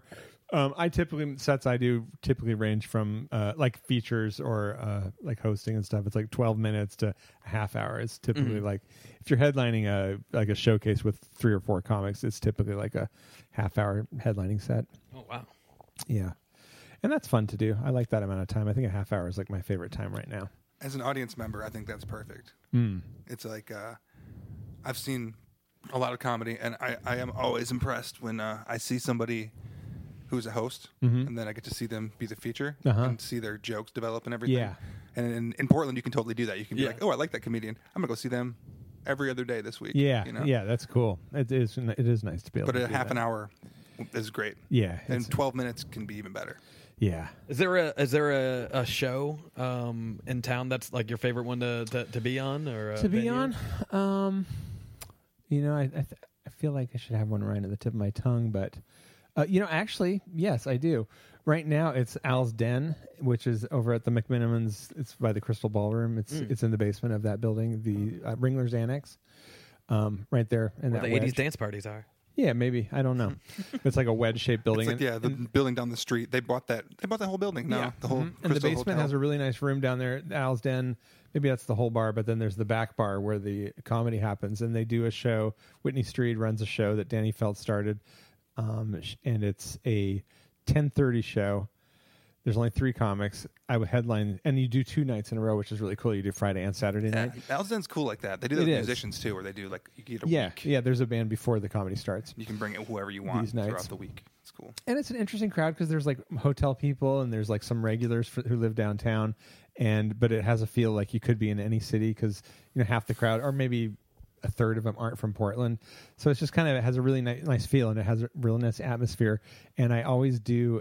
C: Sets I do typically range from like features or like hosting and stuff. It's like 12 minutes to a half hour. It's typically like if you're headlining a showcase with 3 or 4 comics, it's typically like a half hour headlining set.
B: Oh wow.
C: Yeah. And that's fun to do. I like that amount of time. I think a half hour is like my favorite time right now.
A: As an audience member, I think that's perfect. It's like I've seen A lot of comedy, and I am always impressed when I see somebody who's a host, and then I get to see them be the feature and see their jokes develop and everything.
C: Yeah.
A: And in Portland, you can totally do that. You can be
B: Yeah.
A: like, oh, I like that comedian. I'm gonna go see them every other day this week.
C: Yeah,
A: you know?
C: yeah, that's cool. It is nice to be able
A: But
C: to
A: a
C: do
A: half
C: that.
A: an hour is great.
C: Yeah,
A: And
C: it's-
A: 12 minutes can be even better.
C: Yeah.
B: Is there a show in town that's like your favorite one to be on or
C: To be
B: venue?
C: on, I feel like I should have one right at the tip of my tongue, but actually, yes, I do. Right now, it's Al's Den, which is over at the McMinimans. It's by the Crystal Ballroom. It's in the basement of that building, the Ringler's Annex, right there in
B: Where
C: that
B: the
C: wedge.
B: 80s dance parties are.
C: Yeah, maybe, I don't know. It's like a wedge-shaped building.
A: It's like, the building down the street. They bought that whole building. No,
C: Yeah.
A: the whole
C: And the
A: Crystal
C: basement
A: Hotel.
C: has a really nice room down there, Al's Den. Maybe that's the whole bar, but then there's the back bar where the comedy happens, and they do a show. Whitney Street runs a show that Danny Felt started, and it's a 10:30 show. There's only 3 comics. I would headline, and you do 2 nights in a row, which is really cool. You do Friday and Saturday
A: Yeah,
C: night.
A: Alzen's cool like that. They do that
C: It
A: with
C: is.
A: musicians too, where they do like you get a
C: Yeah,
A: week.
C: yeah. There's a band before the comedy starts.
A: You can bring it whoever you want
C: These nights.
A: throughout the week. It's cool.
C: And it's an interesting crowd because there's like hotel people and there's like some regulars who live downtown, but it has a feel like you could be in any city because half the crowd, or maybe a third of them, aren't from Portland. So it's just kind of, it has a really nice feel, and it has a real nice atmosphere. And I always do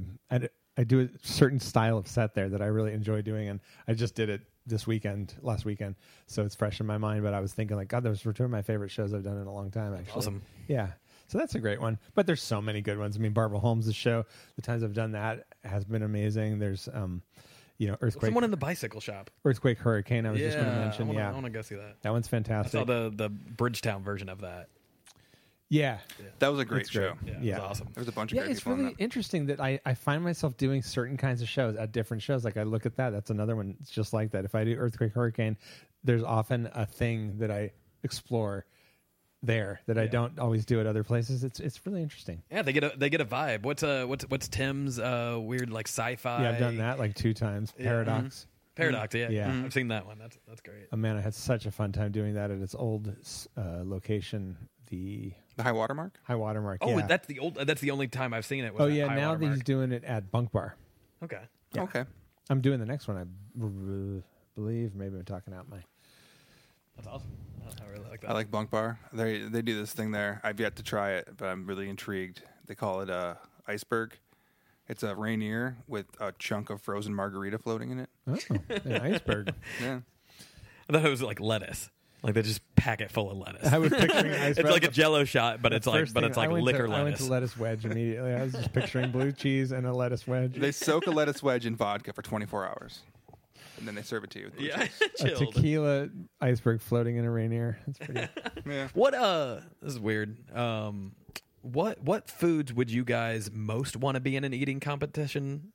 C: I do a certain style of set there that I really enjoy doing, and I just did it last weekend, so it's fresh in my mind. But I was thinking, like, God, those were 2 of my favorite shows I've done in a long time. Actually,
B: Awesome.
C: Yeah. So that's a great one. But there's so many good ones. I mean, Barbara Holmes' show, the times I've done that has been amazing. There's, Earthquake,
B: Someone in the bicycle shop.
C: Earthquake Hurricane. I was just going to mention.
B: I want to go see that.
C: That one's
B: I
C: fantastic.
B: saw the Bridgetown version of that.
C: Yeah.
A: That was a great
C: It's great.
A: show.
B: Yeah, it
C: Yeah.
B: was awesome.
A: There was a bunch of
C: Yeah,
A: great
C: it's
A: people on
C: really
A: that.
C: interesting that I find myself doing certain kinds of shows at different shows. Like I look at that. That's another one. It's just like that. If I do Earthquake Hurricane, there's often a thing that I explore there that I don't always do at other places. It's really interesting.
B: Yeah, they get a vibe. What's Tim's weird like sci-fi?
C: Yeah, I've done that like 2 times. Paradox.
B: Paradox. Yeah,
C: Yeah.
B: I've seen that one. That's great.
C: Oh man, I had such a fun time doing that at its old location, the
A: The High Watermark?
C: High Watermark.
B: Oh,
C: yeah.
B: that's the only time I've seen it. Was
C: Oh
B: at
C: yeah,
B: High
C: now that
B: Watermark.
C: he's doing it at Bunk Bar.
B: Okay.
C: Yeah.
A: Okay.
C: I'm doing the next one. I believe. Maybe I'm talking out my.
B: That's awesome. I really like that.
A: I like Bunk Bar. They do this thing there. I've yet to try it, but I'm really intrigued. They call it iceberg. It's a Rainier with a chunk of frozen margarita floating in it.
C: Oh, an iceberg.
A: Yeah.
B: I thought it was like lettuce. Like they just pack it full of lettuce.
C: I was picturing iceberg.
B: It's like a Jello shot, but it's like
C: First thing, I went
B: liquor
C: to, I went
B: lettuce.
C: to lettuce wedge immediately. I was just picturing blue cheese and a lettuce wedge.
A: They soak a lettuce wedge in vodka for 24 hours. And then they serve it to you with blue
B: Yeah,
A: cheese.
C: A
B: chilled.
C: tequila iceberg floating in a Rainier. That's pretty.
A: Yeah.
B: What this is weird. What foods would you guys most want to be in an eating competition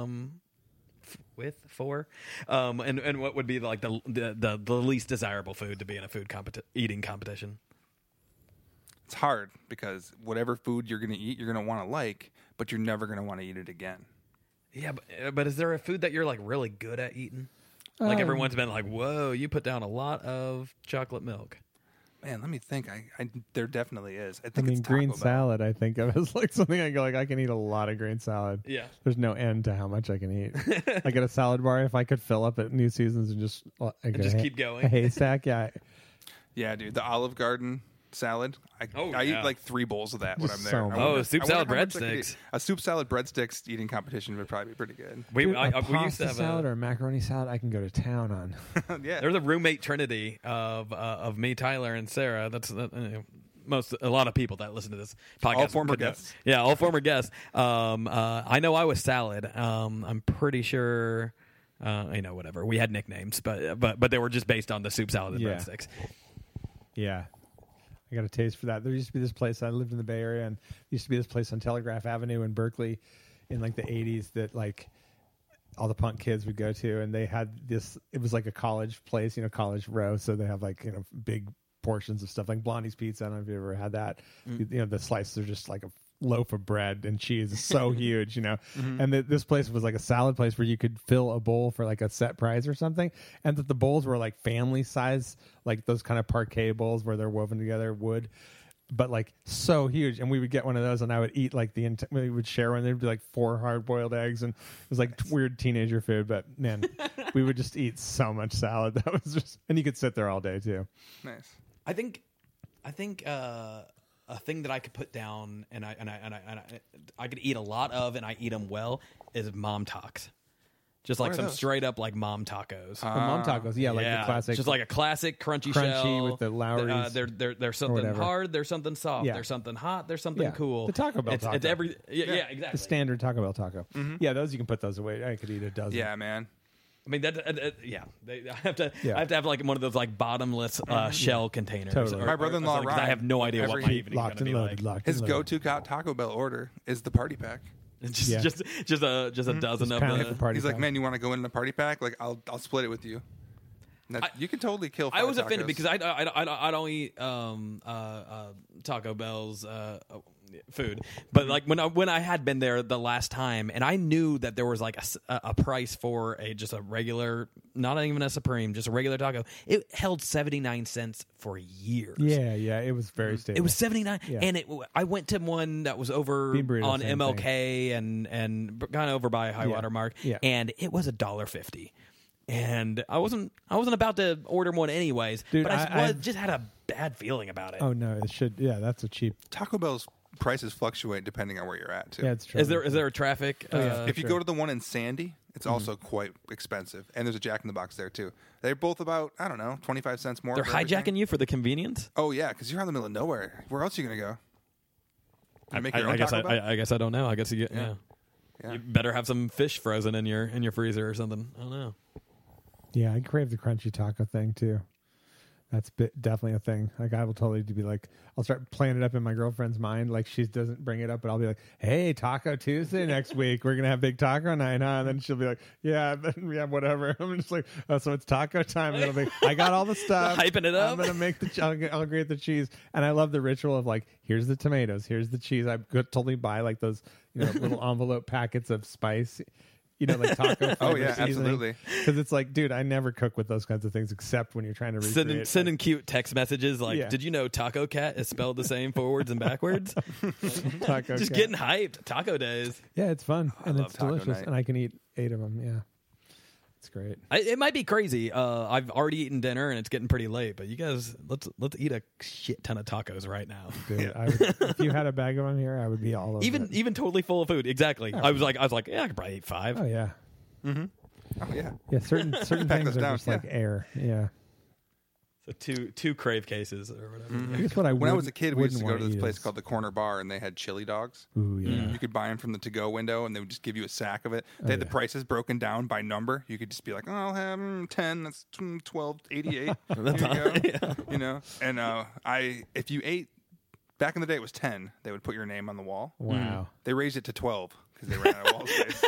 B: for? And what would be like the least desirable food to be in a eating competition?
A: It's hard because whatever food you're going to eat, you're going to want to like, but you're never going to want to eat it again.
B: Yeah, but is there a food that you're like really good at eating? Like everyone's been like, "Whoa, you put down a lot of chocolate milk."
A: Man, let me think. There definitely is. I
C: I
A: think
C: mean,
A: it's Taco
C: green
A: Bell.
C: salad. I think of as like something I go like I can eat a lot of green salad.
B: Yeah.
C: There's no end to how much I can eat. I get a salad bar if I could fill up at New Seasons and just
B: keep going.
C: A haystack, yeah.
A: Yeah, dude. The Olive Garden salad. I
B: yeah.
A: eat like 3 bowls of that when
C: Just
A: I'm there.
C: so
A: I
C: much.
A: wonder-
B: Oh, soup
A: I wonder
B: salad
A: how much I could
B: breadsticks.
A: eat. A soup salad breadsticks eating competition would probably be pretty good.
B: We
C: Dude, a
B: used to
C: pasta
B: have
C: salad or a macaroni salad, I can go to town on.
A: Yeah.
B: There was a roommate trinity of me, Tyler, and Sarah. That's a lot of people that listen to this podcast.
A: All former
B: would know.
A: guests.
B: Yeah, all former guests. I know I was salad. I'm pretty sure. Whatever. We had nicknames, but they were just based on the soup salad and
C: Yeah.
B: breadsticks.
C: Yeah. I got a taste for that. There used to be this place. I lived in the Bay Area, and there used to be this place on Telegraph Avenue in Berkeley in like the 80s that like all the punk kids would go to, and they had this. It was like a college place, college row. So they have like big portions of stuff like Blondie's Pizza. I don't know if you ever had that. The slices are just like a loaf of bread and cheese is so huge, you know. And this place was like a salad place where you could fill a bowl for like a set price or something, and that the bowls were like family size, like those kind of parquet bowls where they're woven together, wood, but like so huge. And we would get one of those, and I would eat like we would share one. There'd be like 4 hard-boiled eggs, and it was like weird teenager food. But man, we would just eat so much salad. That was just, and you could sit there all day too.
A: Nice.
B: I think a thing that I could put down and I could eat a lot of, and I eat them well, is mom talks. Just like
A: What are
B: some
A: those?
B: straight up like mom tacos.
C: The mom tacos, yeah, like the classic,
B: just like a classic crunchy shell
C: with the Lowry's.
B: There's something
C: whatever.
B: hard. There's something soft.
C: Yeah.
B: There's something hot. There's something
C: Yeah.
B: cool.
C: The Taco Bell
B: It's
C: taco.
B: every yeah, exactly.
C: the standard Taco Bell taco. Yeah, those you can put those away. I could eat a dozen.
A: Yeah, man.
B: I mean yeah. I have to
C: Yeah.
B: I have to have like one of those like bottomless shell containers.
C: Totally.
A: My brother-in-law,
B: something, 'cause I have no idea what
A: every-
B: my evening is
C: Locked
B: going to
C: and
B: be
C: loaded.
B: like.
C: Locked
A: His
C: and loaded.
A: go-to Taco Bell order is the party pack.
B: Just,
C: Yeah.
B: just a dozen of
C: pound
B: the.
C: the party
A: He's like,
C: pack.
A: man, you want to go in a party pack? Like, I'll split it with you. And that, you can totally kill. 5
B: I was offended
A: tacos.
B: because I don't eat Taco Bell's food, but like when I had been there the last time, and I knew that there was like a price for just a regular, not even a Supreme, just a regular taco. It held 79 cents for years.
C: Yeah, it was very stable.
B: It was 79,
C: Yeah.
B: and I went to one that was over
C: Bean burrito,
B: on
C: same
B: MLK and kind of over by High Water Mark,
C: Yeah.
B: and it was $1.50. And I wasn't about to order one anyways,
C: Dude,
B: but
C: I
B: just had a bad feeling about it.
C: Oh no, it should. Yeah, that's a cheap.
A: Taco Bell's prices fluctuate depending on where you're at too.
C: Yeah, it's true.
B: Is there a traffic?
C: yeah.
A: If you go to the one in Sandy, it's also quite expensive, and there's a Jack in the Box there too. They're both about 25 cents more.
B: they're
A: for
B: hijacking
A: everything.
B: you for the convenience?
A: Oh yeah, because you're out in the middle of nowhere. Where else are you gonna go? You make your own
B: I guess
A: Taco Bell?
B: I guess I don't know. I guess you
A: Yeah.
B: You better have some fish frozen in your freezer or something. I don't know.
C: Yeah, I crave the crunchy taco thing too. That's definitely a thing. Like I will totally be like, I'll start playing it up in my girlfriend's mind. Like she doesn't bring it up, but I'll be like, "Hey, Taco Tuesday next week. We're gonna have big taco night, huh?" And then she'll be like, "Yeah, whatever." I'm just like, "Oh, so it's taco time." And it'll be, I got all the stuff,
B: Hyping it up.
C: I'm gonna make I'll grate the cheese, and I love the ritual of like, here's the tomatoes, here's the cheese. I could totally buy like those little envelope packets of spice. Like taco.
A: Oh yeah, absolutely.
C: Because it's like, dude, I never cook with those kinds of things except when you're trying to recreate.
B: Sending cute text messages like,
C: Yeah.
B: "Did you know Taco Cat is spelled the same forwards and backwards?"
C: taco.
B: Just
C: cat.
B: getting hyped. Taco days.
C: Yeah, it's fun and
A: love
C: it's
A: taco
C: delicious,
A: night.
C: and I can eat 8 of them. Yeah, it's great.
B: It might be crazy. I've already eaten dinner and it's getting pretty late. But you guys, let's eat a shit ton of tacos right now.
C: Dude, if you had a bag of them here, I would be all over it.
B: Even totally full of food. Exactly. I was like, yeah, I could probably eat 5.
C: Oh yeah,
A: Oh yeah.
C: yeah. Certain
A: Pack
C: things
A: those
C: are
A: down,
C: just like
A: yeah.
C: air. Yeah.
B: So two crave cases or whatever.
C: I guess what I
A: When I was a
C: wouldn't-
A: kid, we used to go
C: wouldn't
A: to this
C: wanna
A: place
C: eat
A: called the Corner Bar, and they had chili dogs.
C: Ooh yeah.
A: You could buy them from the to-go window, and they would just give you a sack of it. They had the
C: yeah.
A: prices broken down by number. You could just be like, "Oh, I'll have 10. That's 12.88." Here you go. And if you ate back in the day, it was 10. They would put your name on the wall.
C: Wow.
A: They raised it to 12 because they ran out of wall space.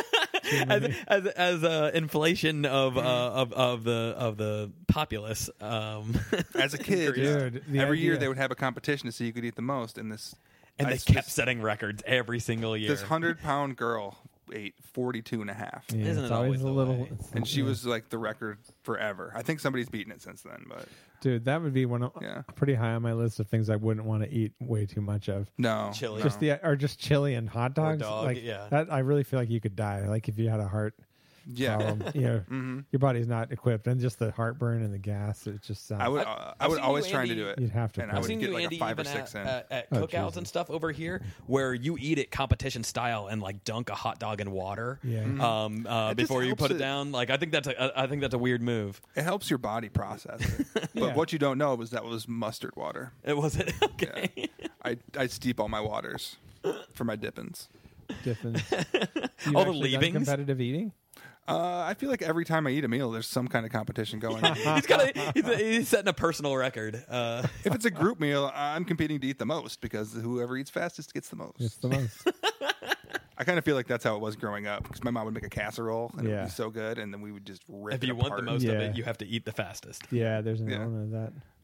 B: as inflation of the populace.
A: As a kid,
C: Dude, the
A: every year
C: idea-
A: they would have a competition to see who could eat the most. And this,
B: and they
A: this-
B: kept setting records every single year.
A: This 100-pound girl ate 42 and a half.
C: Yeah,
B: Isn't
C: it's
B: it
C: always
B: always
C: a
B: the
C: little.
B: way?
C: it's-
A: And she
C: yeah.
A: was like the record forever. I think somebody's beaten it since then, but
C: Dude, that would be one of
A: Yeah.
C: pretty high on my list of things I wouldn't want to eat way too much of.
A: no.
B: Chili.
A: no.
C: Just chili and hot dogs.
B: dog,
C: like
B: yeah.
C: that, I really feel like you could die. Like if you had a heart
A: yeah.
C: problem, your body's not equipped, and just the heartburn and the gas. It just sounds.
A: I would
B: I've seen
A: always
B: you,
A: try to
B: Andy-
A: do it.
C: You'd have to.
A: And
C: I've
A: I would
B: seen
A: get
B: you,
A: like
B: Andy,
A: a 5 or
B: even
A: 6 in.
B: at
C: Oh,
B: cookouts
C: Jesus.
B: and stuff over here, where you eat it competition style and like dunk a hot dog in water.
C: Yeah.
A: It just
B: Before you
A: helps
B: put it
A: it-
B: down. Like I think that's a weird move.
A: It helps your body process it. But
C: Yeah.
A: what you don't know is that was mustard water.
B: It wasn't okay.
A: Yeah. I steep all my waters for my dippins.
C: different.
B: All the leavings?
C: Competitive eating.
A: I feel like every time I eat a meal, there's some kind of competition going on.
B: He's setting a personal record.
A: If it's a group meal, I'm competing to eat the most because whoever eats fastest gets the most.
C: It's the most.
A: I kind of feel like that's how it was growing up because my mom would make a casserole and it would
C: Yeah.
A: be so the most, and then we would just rip
B: If
A: it
B: you want the
A: apart.
B: most of
C: Yeah.
B: it, you have to eat the fastest.
C: Yeah, there's an
A: Yeah.
C: element of that.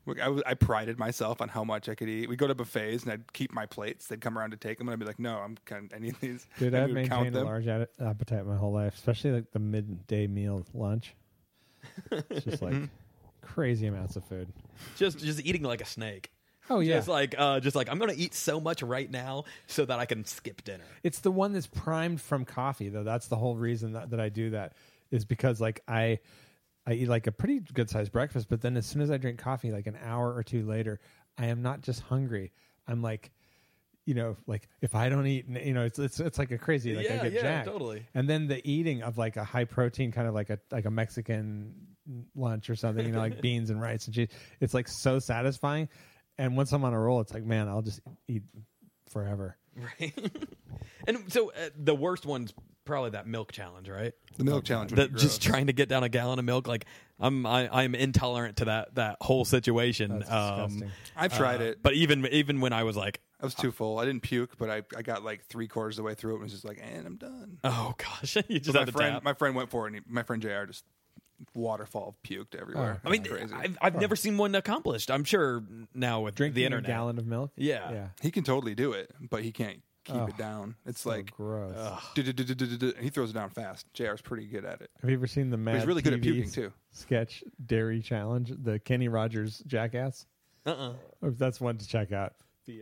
A: Look, I prided myself on how much I could eat. We go to buffets and I'd keep my plates. They'd come around to take them, and I'd be like, "No, I'm kind of any of these."
C: Dude,
A: And
C: I've
A: we would count
C: maintained a
A: them.
C: large appetite my whole life, especially like the midday meal lunch. It's just like crazy amounts of food.
B: Just eating like a snake.
C: Oh yeah,
B: Just like I'm gonna eat so much right now so that I can skip dinner.
C: it's the one that's primed from coffee though. That's the whole reason that I do that is because like I eat like a pretty good sized breakfast, but then as soon as I drink coffee, like an hour or two later, I am not just hungry. I'm like, like if I don't eat, it's like a crazy, like I get jacked.
B: Totally.
C: And then the eating of like a high protein kind of like a Mexican lunch or something, like beans and rice and cheese. It's like so satisfying. And once I'm on a roll, it's like, man, I'll just eat forever.
B: Right. And so the worst one's probably that milk challenge, right?
A: The milk challenge. Would be
B: Just
A: gross.
B: trying to get down a gallon of milk. Like I'm intolerant to that whole situation.
C: That's disgusting.
A: I've tried it.
B: But even when I was like,
A: I was too full. I didn't puke, but I got like 3/4 of the way through it and was just like, and I'm done.
B: oh gosh, you just
A: So
B: had to tap.
A: my friend went for it, and my friend JR just waterfall puked everywhere.
B: I mean,
A: Crazy.
B: I've never seen one accomplished. I'm sure now with
C: Drinking
B: the
C: a
B: internet.
C: gallon of milk.
B: Yeah.
C: Yeah.
A: He can totally do it, but he can't keep
C: Oh,
A: it down. It's
C: So
A: like
C: gross.
A: and he throws it down fast. JR's pretty good at it.
C: Have you ever seen the Mad
A: He's really good at
C: TV
A: puking too.
C: sketch Dairy Challenge, the Kenny Rogers Jackass? That's one to check out.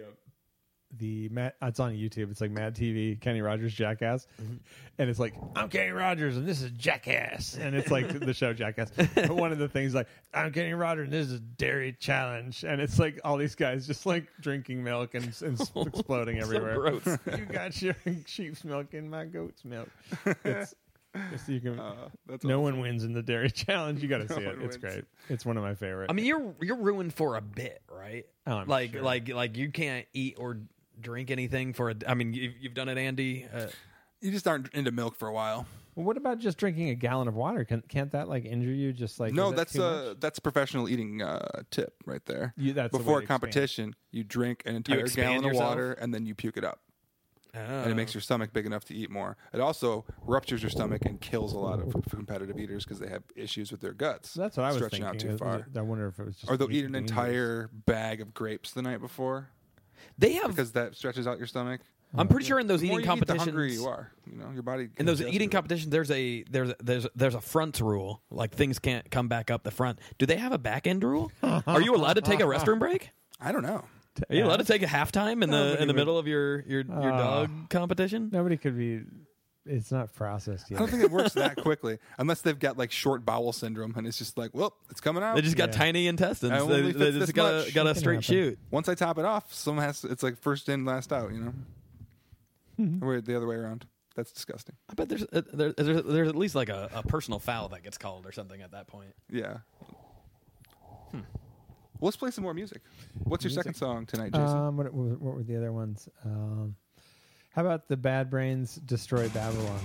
C: It's on YouTube. It's like Mad TV, Kenny Rogers Jackass, and it's like I'm Kenny Rogers and this is Jackass, and it's like the show Jackass. But one of the things like I'm Kenny Rogers and this is Dairy Challenge, and it's like all these guys just like drinking milk and exploding everywhere.
B: gross.
C: You got your sheep's milk and my goat's milk. It's you can.
A: That's
C: No
A: awesome.
C: one wins in the Dairy Challenge. You got to see it.
A: one
C: It's
A: wins.
C: great. It's one of my favorite.
B: I mean, you're ruined for a bit, right?
C: Oh, I'm
B: like
C: sure.
B: like you can't eat or drink anything for a. I mean, you've done it, Andy.
A: You just aren't into milk for a while.
C: Well, what about just drinking a gallon of water? Can't that like injure you? Just like
A: No,
C: is that too much?
A: that's a professional eating tip right there.
C: That's the way
A: Before
C: to
A: a competition, you drink an entire
B: expand
A: gallon of
B: yourself?
A: water and then you puke it up, and
B: Oh.
A: it makes your stomach big enough to eat more. It also ruptures your stomach and kills a lot of competitive eaters because they have issues with their guts.
C: That's what I was
A: stretching
C: thinking.
A: out too far.
C: I wonder if it was just.
A: Or they'll eat an
C: beans.
A: entire bag of grapes the night before
B: They have.
A: because that stretches out your stomach.
B: I'm pretty sure in those
A: The more
B: eating
A: you eat, the
B: competitions.
A: hungrier you are. Your body.
B: In those
A: can
B: eating
A: adjust to it.
B: competitions, there's a front rule. Like things can't come back up the front. Do they have a back end rule? Are you allowed to take a restroom break?
A: I don't know.
B: Are you allowed to take a halftime in the
C: Nobody would-
B: middle of your dog competition?
C: Nobody could be. It's not processed yet.
A: I don't think it works that quickly unless they've got like short bowel syndrome and it's just like, well, it's coming out.
B: They just got
C: Yeah.
B: tiny intestines.
A: I
B: They,
A: only
B: they
A: fits
B: just
A: this
B: got
A: much.
B: a
C: Can
B: straight
C: happen.
B: shoot.
A: Once I top it off, someone has. It's like first in, last out. Or the other way around. That's disgusting.
B: I bet there's at least like a personal foul that gets called or something at that point.
A: Yeah. Well, let's play some more music. What's your second song tonight, Jason?
C: What were the other ones? How about the Bad Brains Destroy Babylon?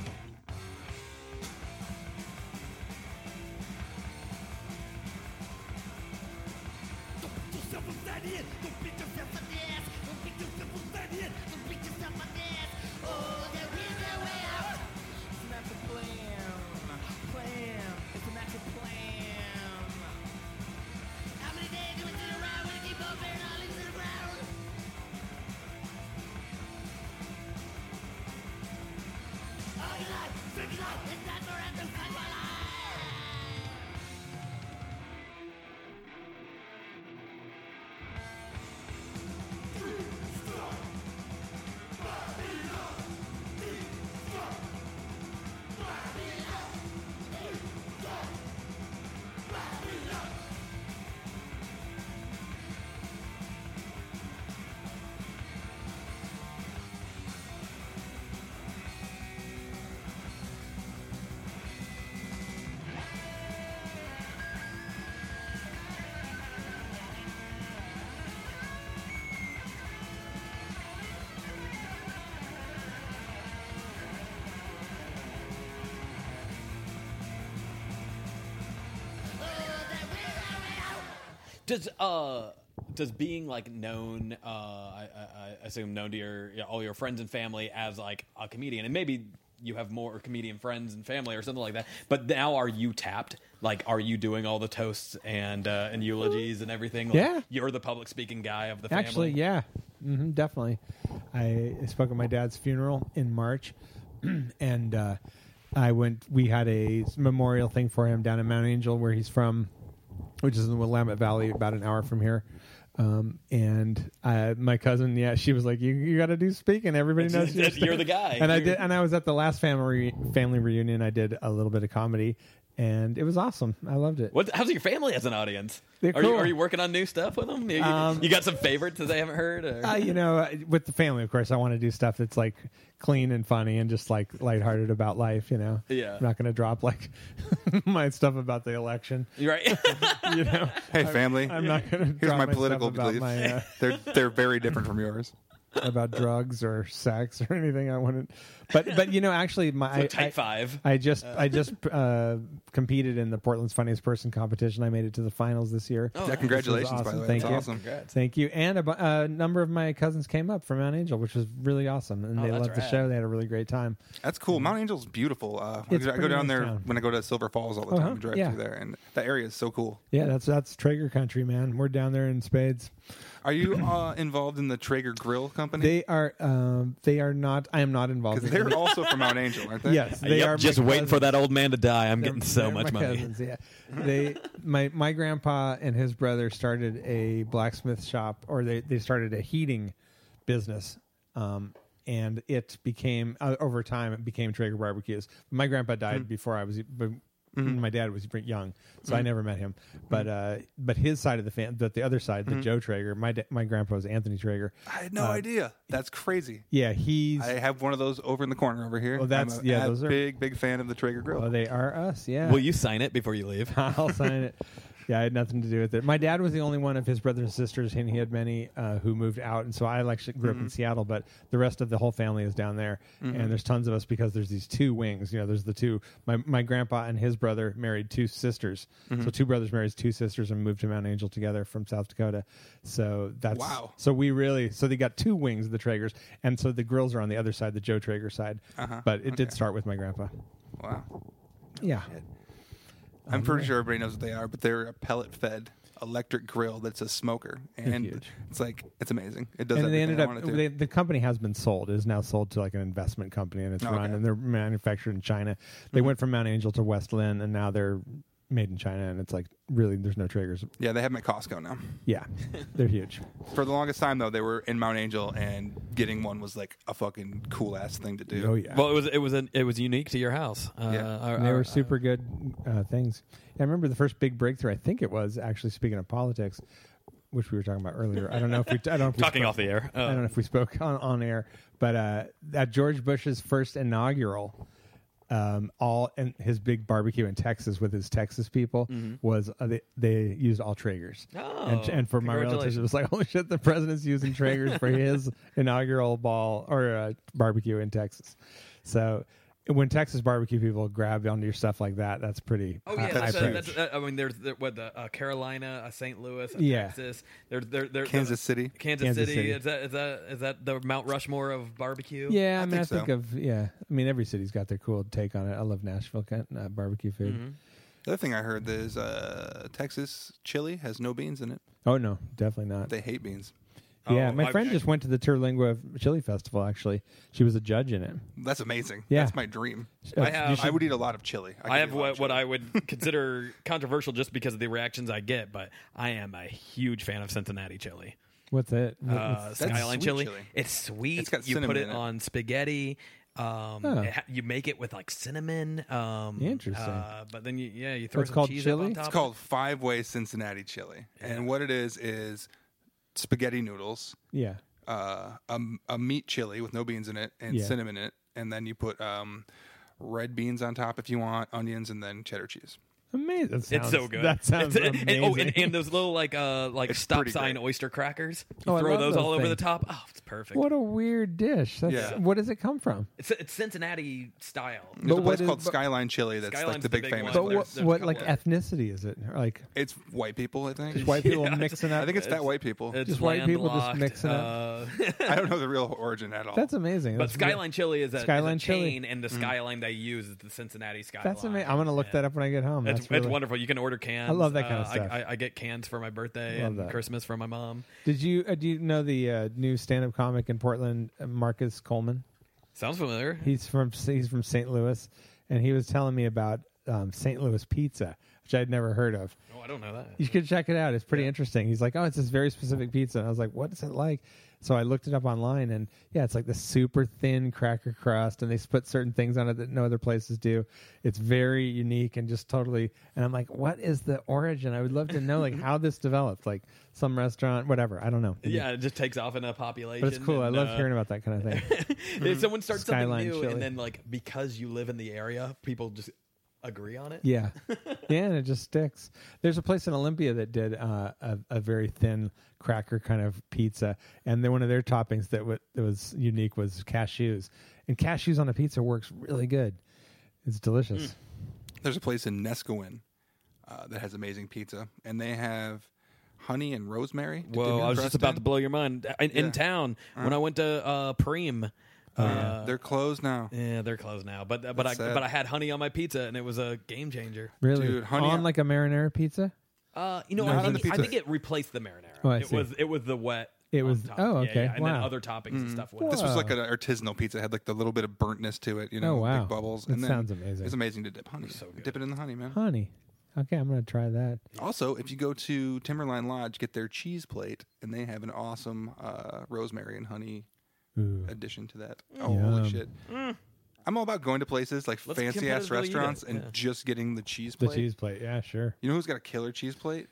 B: Does being like known, I assume known to all your friends and family as like a comedian, and maybe you have more comedian friends and family or something like that, but now are you tapped Like, are you doing all the toasts and eulogies and everything? Like,
C: Yeah.
B: you're the public speaking guy of the family.
C: Actually, yeah, definitely. I spoke at my dad's funeral in March, and I went. We had a memorial thing for him down in Mount Angel, where he's from, which is in the Willamette Valley, about an hour from here. And my cousin, she was like, "You got to do speaking. Everybody knows
B: You're the guy."
C: And I did. And I was at the last family reunion. I did a little bit of comedy. And it was awesome. I loved it.
B: How's your family as an audience?
C: They're
B: Are
C: cool.
B: you working on new stuff with them? You got some favorites that they haven't heard? Or?
C: With the family, of course, I want to do stuff that's like clean and funny and just like lighthearted about life.
B: Yeah.
C: I'm not going to drop like my stuff about the election.
B: You're right.
A: Hey, family.
C: I'm not going to.
A: Here's my political
C: about
A: beliefs.
C: my
A: They're very different from yours.
C: about drugs or sex or anything I wanted. But actually, my
B: Type 5.
C: I just competed in the Portland's Funniest Person competition. I made it to the finals this year.
B: Oh,
A: Yeah, congratulations, by the way.
C: Thank
A: That's
C: you.
A: awesome.
B: Congrats.
C: Thank you. And a number of my cousins came up from Mount Angel, which was really awesome, and they
B: that's
C: loved the
B: rad.
C: show. They had a really great time.
A: That's cool. Mount Angel's beautiful.
C: It's
A: I
C: pretty
A: go down
C: nice
A: there
C: town.
A: when I go to Silver Falls all the time and drive
C: yeah.
A: through there, and that area is so cool.
C: Yeah, that's Traeger country, man. We're down there in spades.
A: Are you involved in the Traeger Grill Company?
C: They are not. I am not involved.
A: Because
C: in
A: they're also from Mount Angel, aren't they?
C: Yes, they are.
B: Just
C: my
B: waiting for
C: cousins.
B: that old man to die. I'm
C: They're-
B: getting so
C: they're
B: much
C: my
B: money.
C: cousins, yeah. My grandpa and his brother started a blacksmith shop, or they started a heating business, and it became over time it became Traeger barbecues. My grandpa died before I was. My dad was young, so I never met him. But his side of the family, but the other side, the Joe Traeger. My grandpa was Anthony Traeger.
A: I had no idea. That's crazy.
C: Yeah, he's.
A: I have one of those over in the corner over here.
C: Oh, that's-
A: I'm
C: yeah, those are-
A: big fan of the Traeger Grill.
C: Oh, they are us. Yeah.
B: Will you sign it before you leave?
C: I'll sign it. Yeah, I had nothing to do with it. My dad was the only one of his brothers and sisters, and he had many who moved out. And so I actually grew up in Seattle, but the rest of the whole family is down there. And there's tons of us because there's these two wings. There's the two. My grandpa and his brother married two sisters. So two brothers married two sisters and moved to Mount Angel together from South Dakota. So that's
A: Wow.
C: So they got two wings of the Traegers, and so the grills are on the other side, the Joe Traeger side. But it did start with my grandpa.
A: Wow.
C: Yeah.
A: I'm pretty sure everybody knows what they are, but they're a pellet-fed electric grill that's a smoker, and
C: huge.
A: it's amazing. It does
C: And they
A: everything
C: ended
A: I
C: up.
A: want it to.
C: The company has been sold. It is now sold to like an investment company, and it's
A: Oh,
C: run
A: okay.
C: and they're manufactured in China. They went from Mount Angel to West Lynn, and now they're made in China. And it's like really, there's no Traegers.
A: Yeah, they have them at Costco now.
C: Yeah, they're huge.
A: For the longest time, though, they were in Mount Angel, and getting one was like a fucking cool ass thing to do.
C: Oh yeah,
B: Well, it was unique to your house.
A: Yeah.
C: and they were super good things. I remember the first big breakthrough. I think it was actually, speaking of politics, which we were talking about earlier. I don't know if we. I don't know if we
B: Talking
C: spoke-
B: off the air.
C: I don't know if we spoke on air, but at George Bush's first inaugural, all and his big barbecue in Texas with his Texas people was they used all Traegers.
B: Oh,
C: and for my relatives, it was like, holy shit, the president's using Traegers for his inaugural barbecue in Texas. So when Texas barbecue people grab onto your stuff like that, that's pretty.
B: Oh yeah,
C: high
B: that's,
C: praise.
B: I mean, there's Carolina, St. Louis,
C: Yeah.
B: Texas. There's
A: Kansas City.
B: Kansas
C: Kansas
B: City.
C: City.
B: Is that the Mount Rushmore of barbecue?
C: Yeah, I mean, I
A: think
C: think
A: so.
C: I mean, every city's got their cool take on it. I love Nashville barbecue food.
B: Mm-hmm.
A: The other thing I heard is Texas chili has no beans in it.
C: Oh no, definitely not.
A: They hate beans.
C: Yeah,
B: Oh,
C: my friend just went to the Terlingua Chili Festival. Actually, she was a judge in it.
A: That's amazing.
C: Yeah.
A: That's my dream.
B: have-
A: I would eat a lot of chili.
B: I have what I would consider controversial just because of the reactions I get, but I am a huge fan of Cincinnati chili.
C: What's it?
B: Skyline
A: sweet
B: chili.
A: chili.
B: It's sweet.
A: It's got
B: you put
A: cinnamon
B: it
A: in it.
B: on spaghetti. You make it with like cinnamon.
C: Interesting.
B: But then you throw
C: It's
B: some
C: called
B: cheese
C: chili?
B: up on
C: It's
B: top.
A: It's called five-way Cincinnati chili, and what it is spaghetti noodles,
C: Yeah.
A: a meat chili with no beans in it, and
C: Yeah.
A: cinnamon in it, and then you put red beans on top if you want, onions, and then cheddar cheese.
C: Amazing. That
B: It's
C: sounds-
B: so good.
C: That sounds
B: It's-
C: amazing.
B: and those little like
A: It's
B: stop
A: pretty
B: sign
A: great.
B: oyster crackers. You
C: Oh, I
B: throw
C: love
B: those all
C: those
B: over the
C: things.
B: top. Oh, it's perfect.
C: What a weird dish. That's,
A: Yeah.
C: What does it come from?
B: It's Cincinnati style.
A: There's
C: But
A: a
C: what
A: place
C: is-
A: called
C: but-
A: Skyline Chili that's like
B: Skyline's
A: the
B: the
A: big
B: big
A: famous
B: one.
C: But
A: place.
B: there's
C: what
B: a
C: like
B: couple.
C: ethnicity is it? Like
A: It's white people, I think.
C: just white people
B: Yeah,
C: mixing up?
A: I think it's that white people.
B: It's
C: Just white people just
B: landlocked,
C: mixing up.
A: I don't know the real origin at all.
C: That's amazing.
B: But
C: That's
B: Skyline Chili is a
C: Skyline Chili.
B: chain, and the Skyline they use is the Cincinnati Skyline.
C: That's amazing. I'm gonna look that up when I get home.
B: It's it's
C: really-
B: wonderful. You can order cans.
C: I love that kind of
B: I-
C: stuff.
B: I get cans for my birthday
C: Love
B: and
C: that.
B: Christmas from my mom.
C: Do you know the new stand-up comic in Portland, Marcus Coleman?
B: Sounds familiar.
C: He's from St. Louis, and he was telling me about St. Louis pizza, which I'd never heard of.
B: Oh, I don't know that.
C: You should check it out. It's pretty interesting. He's like, oh, it's this very specific pizza. And I was like, what is it like? So I looked it up online, and yeah, it's like this super thin cracker crust, and they put certain things on it that no other places do. It's very unique and just totally. And I'm like, what is the origin? I would love to know like how this developed. Like some restaurant, whatever. I don't know.
B: Yeah, it just takes off in a population.
C: But it's cool.
B: and,
C: I love hearing about that kind of thing.
B: if someone starts
C: Skyline
B: something new,
C: chili.
B: and then like because you live in the area, people just agree on it.
C: Yeah, yeah, and it just sticks. There's a place in Olympia that did a very thin cracker kind of pizza, and then one of their toppings that was unique was cashews, and cashews on a pizza works really good. It's delicious.
A: There's a place in Neskowin that has amazing pizza, and they have honey and rosemary. dipped in
B: Whoa,
A: your
B: I was
A: crust
B: just about
A: in.
B: to blow your mind. In
A: Yeah.
B: town, when I went to Preem.
A: They're closed now.
B: Yeah, they're closed now. But
A: That's sad.
B: I had honey on my pizza, and it was a game changer.
C: Really,
A: Dude, honey-
C: on like a marinara pizza.
B: No,
A: not
B: I
A: on the
B: think, I
A: pizza.
B: think it replaced the marinara.
C: Oh, I
B: it
C: see.
B: was the wet.
C: It
B: on
C: was-
B: top.
C: oh,
B: Yeah,
C: okay.
B: yeah, and then
C: Wow.
B: other toppings and stuff. With
A: This
B: it.
A: was like an artisanal pizza. It had like the little bit of burntness to it, you know,
C: Oh, wow.
A: big bubbles.
C: That
A: and then
C: sounds amazing.
A: It's amazing to dip honey.
B: good.
A: Dip it in the honey, man.
C: Honey. Okay, I'm gonna try that.
A: Also, if you go to Timberline Lodge, get their cheese plate, and they have an awesome rosemary and honey
C: Ooh.
A: addition to that. Oh,
C: Yum.
A: holy shit! I'm all about going to places like
B: Let's
A: fancy ass
B: competitively eat it.
A: restaurants and
B: Yeah.
A: just getting the cheese
C: The
A: plate.
C: cheese plate. Yeah, sure.
A: You know who's got a killer cheese plate?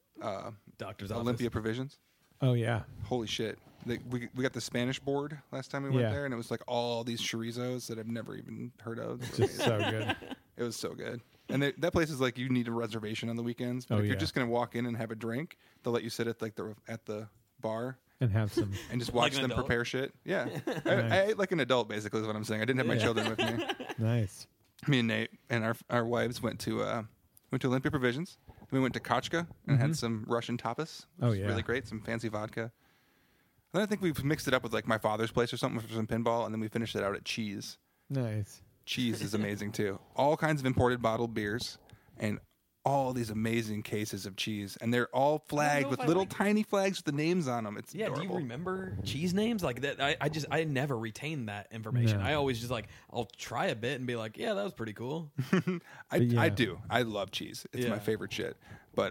B: Doctor's office.
A: Olympia Provisions.
C: Oh yeah.
A: Holy shit! We got the Spanish board last time we went
C: Yeah.
A: there, and it was like all these chorizos that I've never even heard of. They were
C: Just
A: amazing.
C: so good.
A: It was so good. And that place is like you need a reservation on the weekends. But
C: Oh,
A: if you're
C: yeah.
A: just gonna walk in and have a drink, they'll let you sit at like at the bar
C: And have some.
A: and just
B: Like
A: watch
B: an
A: them
B: adult?
A: prepare shit. Yeah, I ate like an adult basically is what I'm saying. I didn't have my children with me.
C: Nice.
A: Me and Nate and our wives went to Olympia Provisions. We went to Kochka and had some Russian tapas.
C: Oh,
A: Which was
C: yeah.
A: really great. Some fancy vodka. Then I think we've mixed it up with like my father's place or something for some pinball, and then we finished it out at Cheese.
C: Nice.
A: Cheese is amazing too. All kinds of imported bottled beers and all these amazing cases of cheese, and they're all flagged
B: know
A: with
B: if I
A: little
B: like-
A: tiny flags with the names on them. It's
B: Yeah,
A: adorable.
B: do you remember cheese names like that? I never retain that information.
C: No.
B: I always just like I'll try a bit and be like, yeah, that was pretty cool.
C: yeah.
A: I do. I love cheese. It's my
B: Yeah.
A: favorite shit. But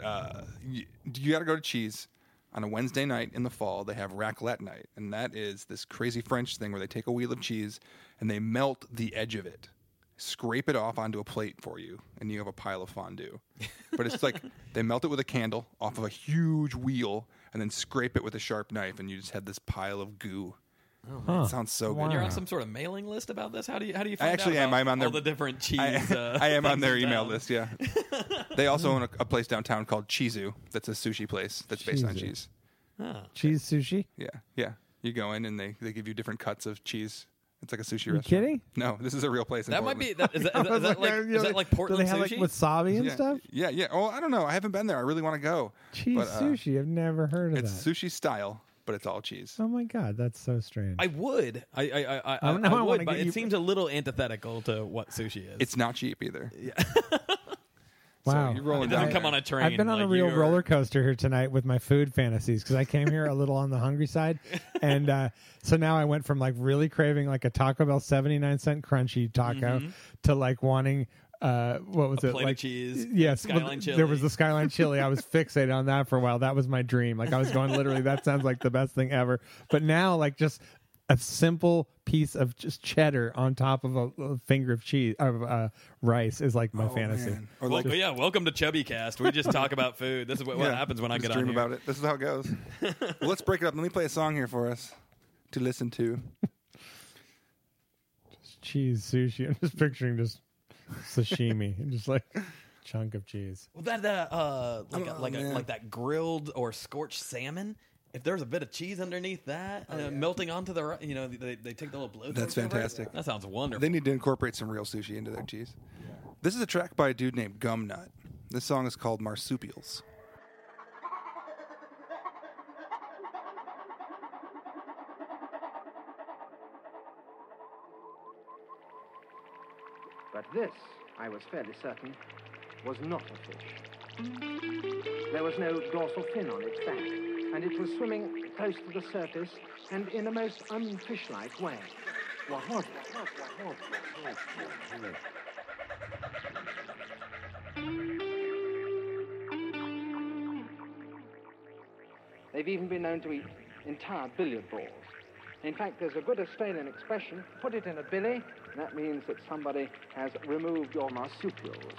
A: you got to go to Cheese on a Wednesday night in the fall. They have raclette night, and that is this crazy French thing where they take a wheel of cheese and they melt the edge of it, scrape it off onto a plate for you, and you have a pile of fondue. But it's like they melt it with a candle off of a huge wheel and then scrape it with a sharp knife, and you just have this pile of goo.
C: Huh.
A: It sounds so
C: Wow.
A: good.
B: You're on some sort of mailing list about this. How do you find
A: actually
B: out
A: am.
B: about
A: I'm on their-
B: all the different cheese?
A: I am on
B: things
A: their
B: in
A: email
B: town?
A: list. Yeah, they also own a place downtown called Chizu. That's a sushi place that's based on
C: Chizu.
A: cheese.
C: Cheese sushi.
A: Yeah. You go in and they give you different cuts of cheese. It's like a sushi
C: You
A: restaurant.
C: kidding?
A: No, this is a real place. In
B: That might
A: Portland.
B: be. Is that like Portland
C: do they have
B: sushi?
C: like wasabi and
A: Yeah,
C: stuff?
A: Yeah. Oh, I don't know. I haven't been there. I really want to go.
C: Cheese
A: But,
C: sushi. I've never heard of
A: It's
C: that.
A: sushi style, but it's all cheese.
C: Oh my god, that's so strange.
B: I would. I
C: don't know, I wanna
B: would, but
C: get
B: it
C: you-
B: seems a little antithetical to what sushi is.
A: It's not cheap either.
C: Wow.
A: So you're rolling
B: it
A: down
B: doesn't come
A: there.
B: on a train.
C: I've been on a
B: like
C: real
B: you're-
C: roller coaster here tonight with my food fantasies because I came here a little on the hungry side, and so now I went from like really craving like a Taco Bell 79-cent crunchy taco to like wanting what was
B: A
C: it
B: plate of
C: like
B: cheese,
C: Yes,
B: Skyline chili.
C: there was the Skyline chili. I was fixated on that for a while. That was my dream. Like I was going literally. That sounds like the best thing ever. But now like just a simple piece of just cheddar on top of a finger of cheese of rice is like my fantasy.
A: Man. Or
B: Well,
A: like,
B: yeah, welcome to Chubby Cast. We just talk about food. This is what
A: yeah,
B: happens when I
A: just
B: get on
A: dream
B: here.
A: about it. This is how it goes. Well, let's break it up. Let me play a song here for us to listen to.
C: Cheese sushi. I'm just picturing just sashimi and just like chunk of cheese.
B: Well, that
A: man.
B: like that grilled or scorched salmon. If there's a bit of cheese underneath that, melting onto the, they take the little blowtorch.
A: That's
B: over it.
A: fantastic.
B: That sounds wonderful.
A: They need to incorporate some real sushi into their cheese. This is a track by a dude named Gumnut. This song is called Marsupials.
F: But this, I was fairly certain, was not a fish. There was no dorsal fin on its back, and it was swimming close to the surface and in a most unfish-like way. What was it? They've even been known to eat entire billiard balls. In fact, there's a good Australian expression, put it in a billy, and that means that somebody has removed your marsupials.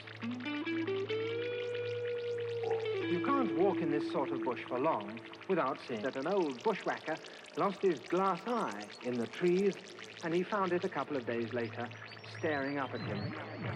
F: You can't walk in this sort of bush for long without seeing that an old bushwhacker lost his glass eye in the trees, and he found it a couple of days later, staring up at him.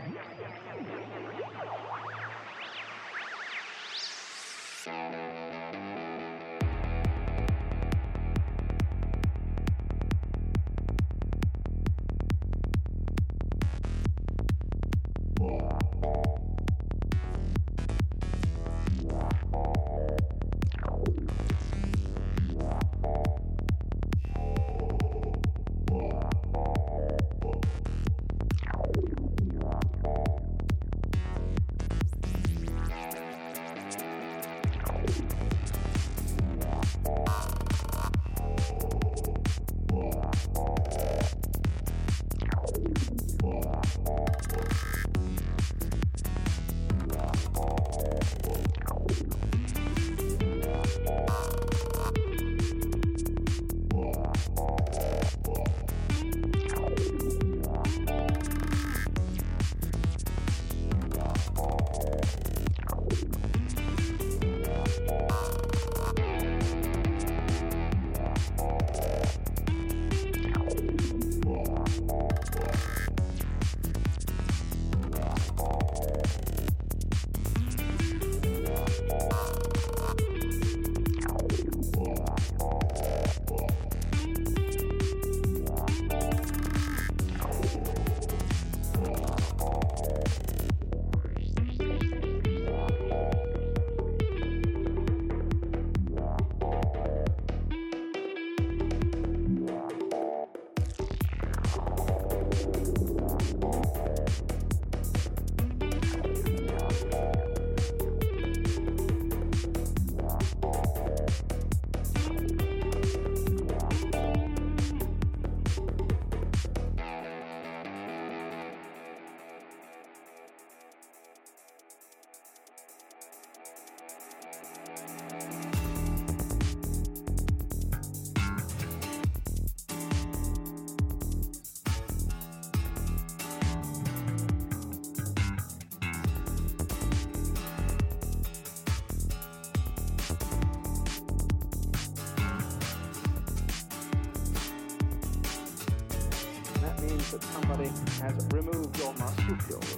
F: That somebody has removed your marsupials.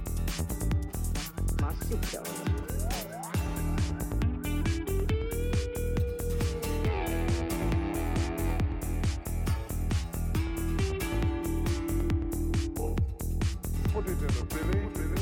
F: Marsupials. Put it in a billy.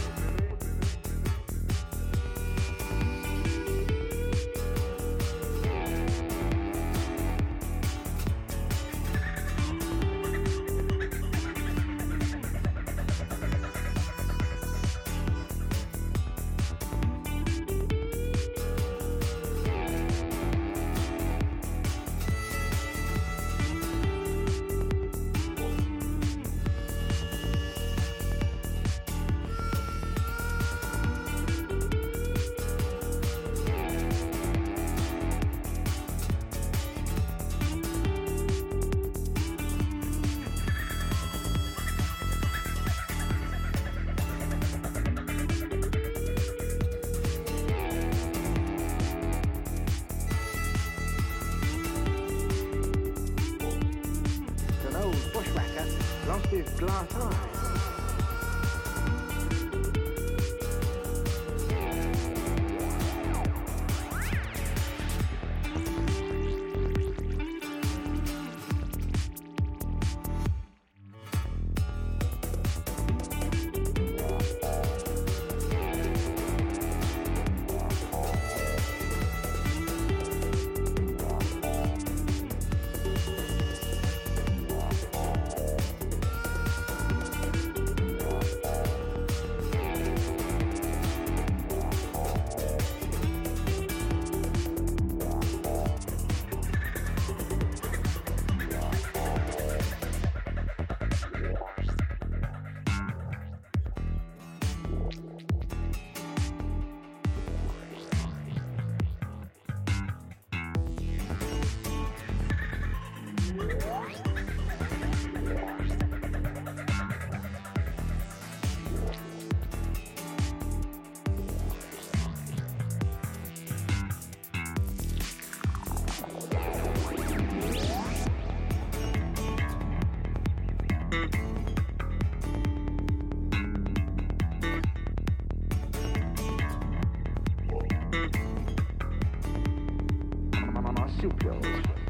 F: Lost his glass eye. Marsupials.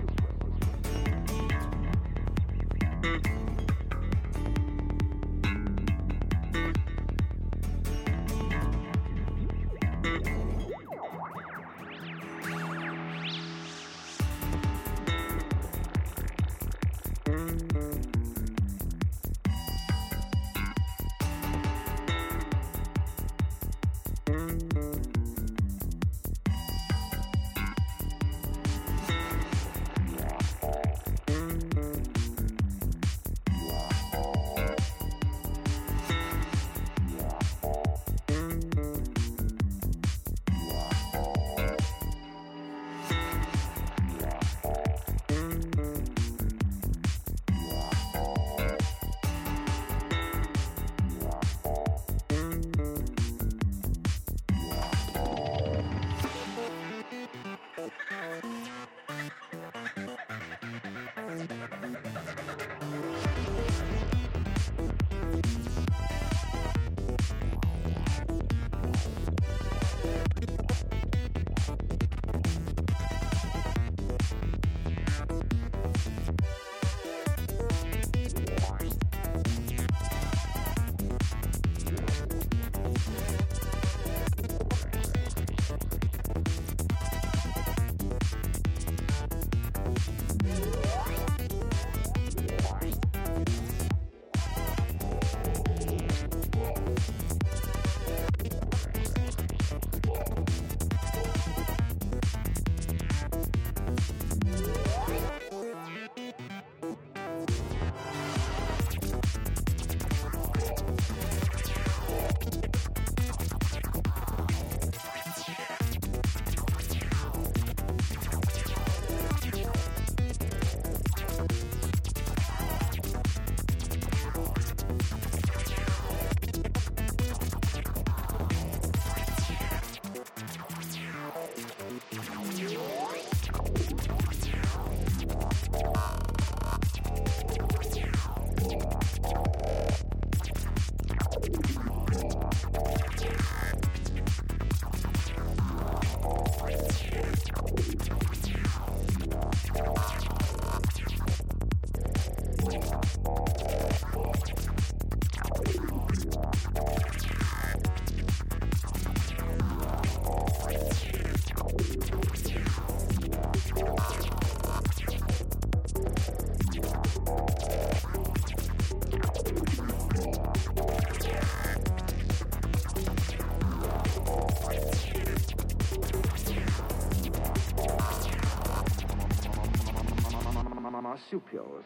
F: Marsupials.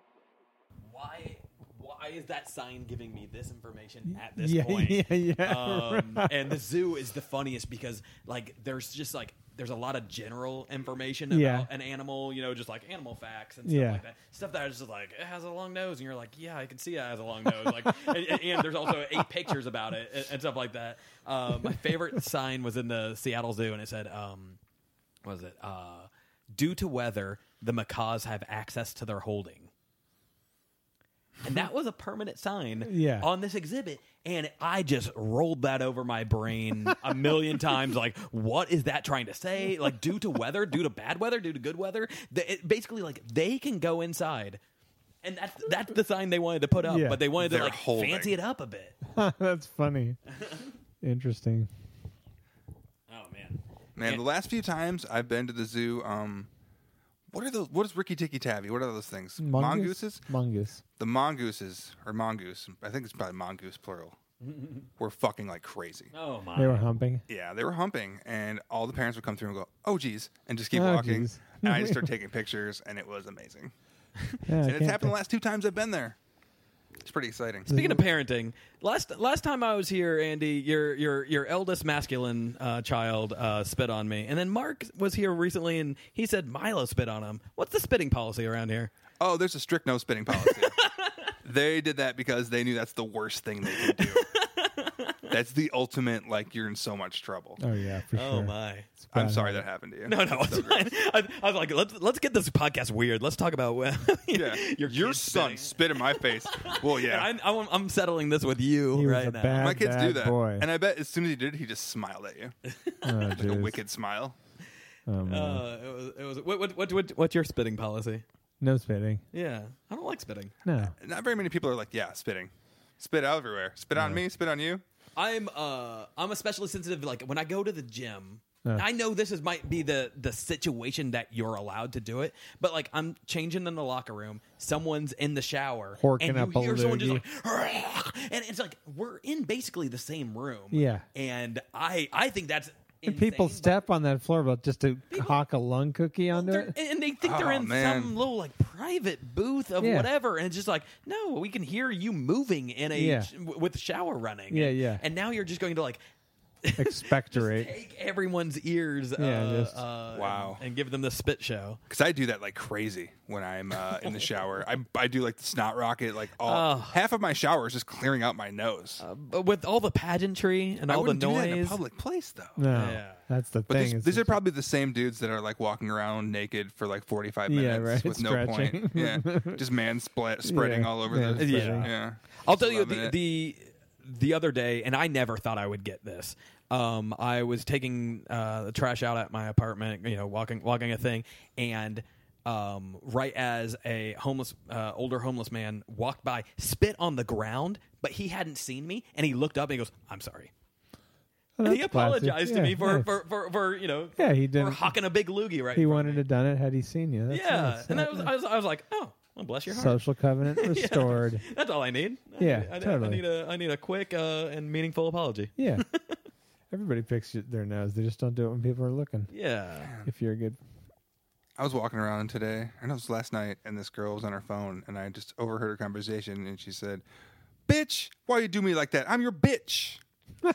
B: Why is that sign giving me this information at this
C: Yeah,
B: point?
C: yeah.
B: And the zoo is the funniest because like there's a lot of general information about
C: Yeah.
B: an animal, just like animal facts and stuff
C: Yeah.
B: like that. Stuff that is just like it has a long nose, and you're like, yeah, I can see it has a long nose. Like, and there's also 8 pictures about it and stuff like that. My favorite sign was in the Seattle Zoo, and it said, what was it? Due to weather, the macaws have access to their holding. And that was a permanent sign
C: Yeah.
B: on this exhibit. And I just rolled that over my brain a million times. Like, what is that trying to say? Like, due to weather, due to bad weather, due to good weather? Basically, like, they can go inside. And that's the sign they wanted to put up.
C: Yeah.
B: But they wanted to,
A: They're
B: like,
A: holding.
B: fancy it up a bit.
C: That's funny. Interesting.
B: Oh, man.
A: Man, the last few times I've been to the zoo, what are those? What is Ricky Tikki Tavi? What are those things? Mongooses?
C: Mongoose.
A: The mongooses, or mongoose, I think it's probably mongoose plural, were fucking like crazy.
B: Oh, my.
C: They were humping.
A: Yeah, they were humping, and all the parents would come through and go, "Oh, geez," and just keep
C: Oh,
A: walking.
C: geez.
A: And I just started taking pictures, and it was amazing.
C: Yeah,
A: And it's happened the last 2 times I've been there. It's pretty exciting.
B: Speaking of parenting, last time I was here, Andy, your eldest masculine child spit on me, and then Mark was here recently, and he said Milo spit on him. What's the spitting policy around here?
A: Oh, there's a strict no spitting policy. They did that because they knew that's the worst thing they could do. That's the ultimate, like, you're in so much trouble.
C: Oh yeah, for
B: Oh
C: sure.
B: my.
C: It's
A: I'm
C: bad
A: sorry
C: habit.
A: that happened to you.
B: No, it's fine. I was like, let's get this podcast weird. Let's talk about
A: Yeah.
B: your
A: Your
B: kid
A: son
B: spitting.
A: spit in my face. Well, yeah.
B: I'm settling this with you
C: He was
B: right
C: a
B: now.
C: bad-
A: My kids do that.
C: boy.
A: And I bet as soon as he did, he just smiled at you.
C: Oh,
A: Like a
C: jeez.
A: wicked smile.
C: Oh, man.
B: It was what's your spitting policy?
C: No spitting.
B: Yeah, I don't like spitting.
C: No.
A: Not very many people are like, yeah, spitting. Spit everywhere. Spit on me, spit on you.
B: I'm especially sensitive. Like when I go to the gym,
C: Uh.
B: I know this might be the situation that you're allowed to do it, but like I'm changing in the locker room, someone's in the shower,
C: Horking
B: and
C: up
B: you
C: a
B: hear someone just
C: loogie.
B: like, and it's like we're in basically the same room.
C: Yeah.
B: and I think that's
C: And people
B: insane,
C: step on that floor, but just to hawk a lung cookie onto
B: they're-
C: it.
B: and they think they're
A: Oh,
B: in
A: man.
B: some little like private booth of
C: Yeah.
B: whatever, and it's just like, no, we can hear you moving in a
C: Yeah.
B: with the shower running.
C: Yeah,
B: and,
C: yeah.
B: And now you're just going to like
C: Expectorate.
B: take everyone's ears,
A: Wow.
B: and give them the spit show.
A: Because I do that like crazy when I'm in the shower. I do like the snot rocket. Like half of my shower is just clearing out my nose.
B: But with all the pageantry and
A: I
B: all the
A: wouldn't do that in a
B: noise,
A: public place though.
C: No.
B: Yeah.
C: That's the
A: But
C: thing.
A: these are probably the same dudes that are like walking around naked for like 45
C: Yeah,
A: minutes
C: right,
A: with no
C: stretching.
A: point. Yeah, just spreading
C: Yeah,
A: all over
C: man
A: the.
C: spreading.
A: Yeah.
B: I'll tell you
A: Loving it.
B: the other day, and I never thought I would get this. I was taking the trash out at my apartment, walking a thing, and right as a older homeless man walked by, spit on the ground, but he hadn't seen me, and he looked up and he goes, "I'm sorry."
C: Oh,
B: And he
C: that's classy.
B: apologized to
C: Yeah,
B: me for
C: nice. Yeah, he
B: for
C: didn't.
B: hawking a big loogie right.
C: He
B: in front
C: wanted
B: of
C: to done it had he seen you.
B: me.
C: That's
B: Yeah,
C: nice.
B: and I was like, "Oh, well, bless your heart."
C: Social covenant restored.
B: That's all I need.
C: Yeah,
B: I
C: totally.
B: need a quick and meaningful apology.
C: Yeah. Everybody picks their nose. They just don't do it when people are looking.
B: Yeah.
C: If you're a good.
A: I was walking around today, and it was last night, and this girl was on her phone, and I just overheard her conversation, and she said, "Bitch, why you do me like that? I'm your bitch." You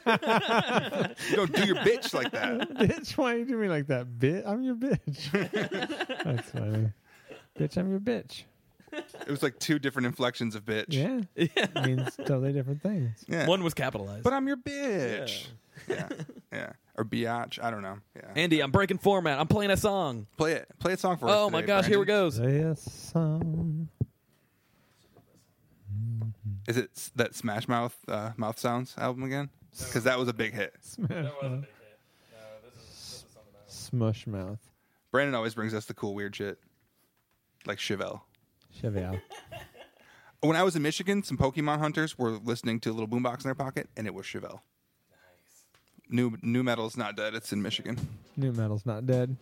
A: don't do your bitch like that.
C: Bitch, why you do me like that? I'm your bitch. That's funny. Bitch, I'm your bitch.
A: It was like two different inflections of bitch.
C: Yeah. It means totally different things.
A: Yeah.
B: One was capitalized.
A: But I'm your bitch. Yeah. Yeah. Or biatch. I don't know. Yeah.
B: Andy, I'm breaking format. I'm playing a song.
A: Play it. Play a song for us.
B: Oh my
A: today,
B: gosh, here it
A: Brandon.
B: goes.
C: Play a song.
A: Is it that Smash Mouth Mouth Sounds album again? Because that was a big hit.
C: Smush mouth.
A: Brandon always brings us the cool weird shit, like Chevelle.
C: Chevelle.
A: When I was in Michigan, some Pokemon hunters were listening to a little boombox in their pocket, and it was Chevelle. Nice. New metal's not dead. It's in Michigan.
C: New metal's not dead.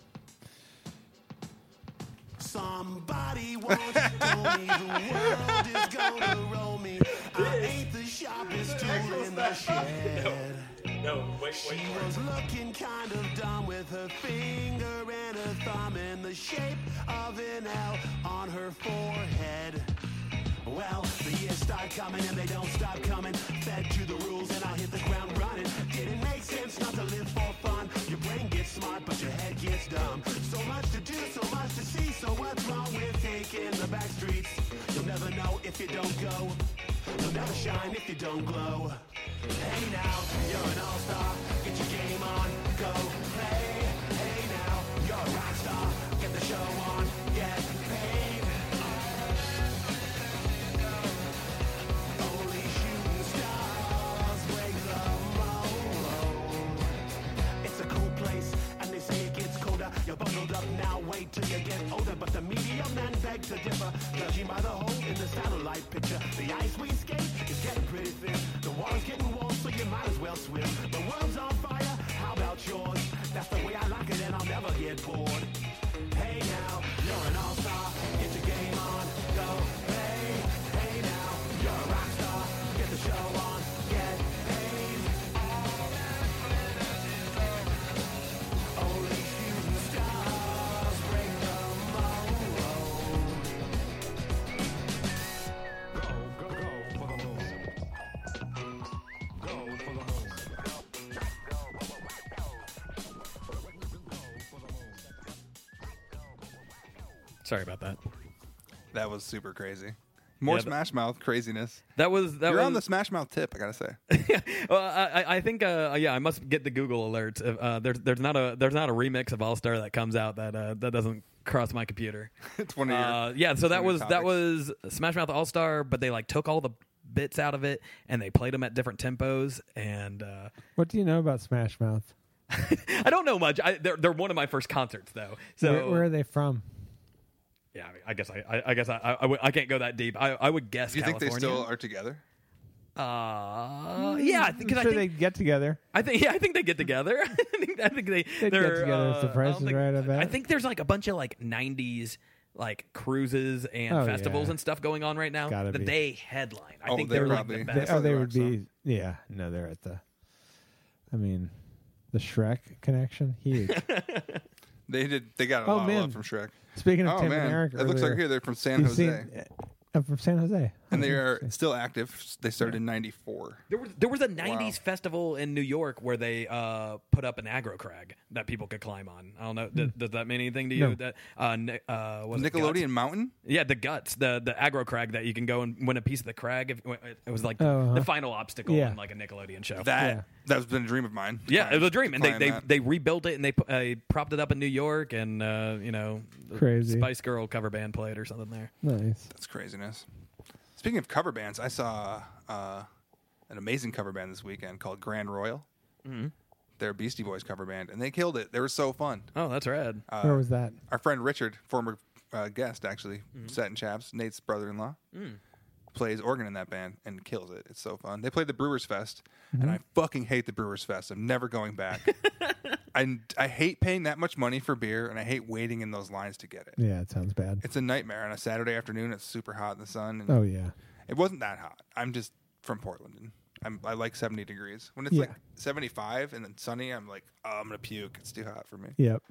E: Somebody once told me the world is gonna roll me. I ain't the sharpest tool in the shed. She was looking kind of dumb with her finger and her thumb in the shape of an L on her forehead. Well, the years start coming and they don't stop coming. Fed to the rules and I'll hit the ground running. Didn't make sense not to live for fun. Your brain gets smart, but your head gets dumb. So much to do, so much to see. So what's wrong with taking the back streets? You'll never know if you don't go. You'll never shine if you don't glow. Hey now, you're an all-star. Get your game on, go play. Hey now, you're a rock star. Get the show on, get paid. Only shooting stars break the mold. It's a cool place, and they say it gets colder. You're bundled up now, wait till you get older. But the media men beg to differ, judging by the hole in the satellite picture. The ice we skate is getting pretty thin. The water's getting warm, so you might as well swim. The world's on fire, how about yours? That's the way I like it, and I'll never get bored. Hey now, you're an all-star. Get your game on, go play. Hey now, you're a rock star. Get the show on, get paid. Only shooting stars break the mold. Go for the moon. Go for the moon.
B: Sorry about that.
A: That was super crazy. More
B: Yeah,
A: Smash Mouth craziness.
B: That was
A: You're on the Smash Mouth tip, I gotta say.
B: Well, I think I must get the Google alerts. There's not a remix of All Star that comes out that doesn't cross my computer.
A: It's one of your
B: Yeah, so that
A: one of your
B: was Smash Mouth All Star, but they like took all the bits out of it and they played them at different tempos. And
C: What do you know about Smash Mouth?
B: I don't know much. They're one of my first concerts though. So
C: Where are they from?
B: yeah, I guess I can't go that deep. I would guess.
A: Do you think they
B: California.
A: still are together?
B: Yeah, because
C: I'm sure they get together.
B: I think they get together. I think
C: They'd
B: they're
C: get together if the
B: I
C: price
B: don't
C: is
B: think-
C: right, I bet.
B: I think there's like a bunch of like '90s like cruises and
C: Oh,
B: festivals
C: yeah.
B: and stuff going on right now
C: Gotta
B: that
C: be.
B: they headline. I
A: Oh,
B: think
A: they're
B: they're like
A: probably-
B: the
A: they-
B: best.
C: Oh, they
A: They
C: would
A: are,
C: be. Yeah, no, they're at the. I mean, the Shrek connection, huge.
A: They got a
C: Oh,
A: lot of
C: man.
A: love from Shrek.
C: Speaking of
A: Oh
C: Tim
A: man,
C: and Eric,
A: it looks like
C: earlier,
A: here they're from San
C: you've
A: Jose,
C: seen- I'm from San Jose,
A: and they
C: Oh,
A: are
C: interesting.
A: still active. They started in '94.
B: There was a '90s festival in New York where they put up an aggro crag that people could climb on. I don't know. Does that mean anything to you?
C: No.
B: That was it
A: Nickelodeon
B: Guts?
A: Mountain.
B: Yeah, the Guts, the aggro crag that you can go and win a piece of the crag. It was like
C: Oh,
B: the final obstacle
C: Yeah.
B: in like a Nickelodeon show.
A: That's been a dream of mine.
B: Yeah, it was a dream, and
A: Climb
B: they
A: that.
B: they rebuilt it and they propped it up in New York, and the
C: Crazy.
B: Spice Girl cover band played or something there.
C: Nice.
A: That's craziness. Speaking of cover bands, I saw an amazing cover band this weekend called Grand Royal. Mm-hmm. They're a Beastie Boys cover band, and they killed it. They were so fun.
B: Oh, that's rad.
C: Where was that?
A: Our friend Richard, former guest actually, Set and Chaps, Nate's brother-in-law, plays organ in that band and kills it. It's so fun. They played the Brewers Fest, and I fucking hate the Brewers Fest. I'm never going back. I hate paying that much money for beer, and I hate waiting in those lines to get it.
C: Yeah, it sounds bad.
A: It's a nightmare on a Saturday afternoon. It's super hot in the sun. And
C: Oh yeah.
A: it wasn't that hot. I'm just from Portland, and I like 70 degrees. When it's
C: Yeah.
A: like 75 and then sunny, I'm like, oh, I'm gonna puke. It's too hot for me.
C: Yep.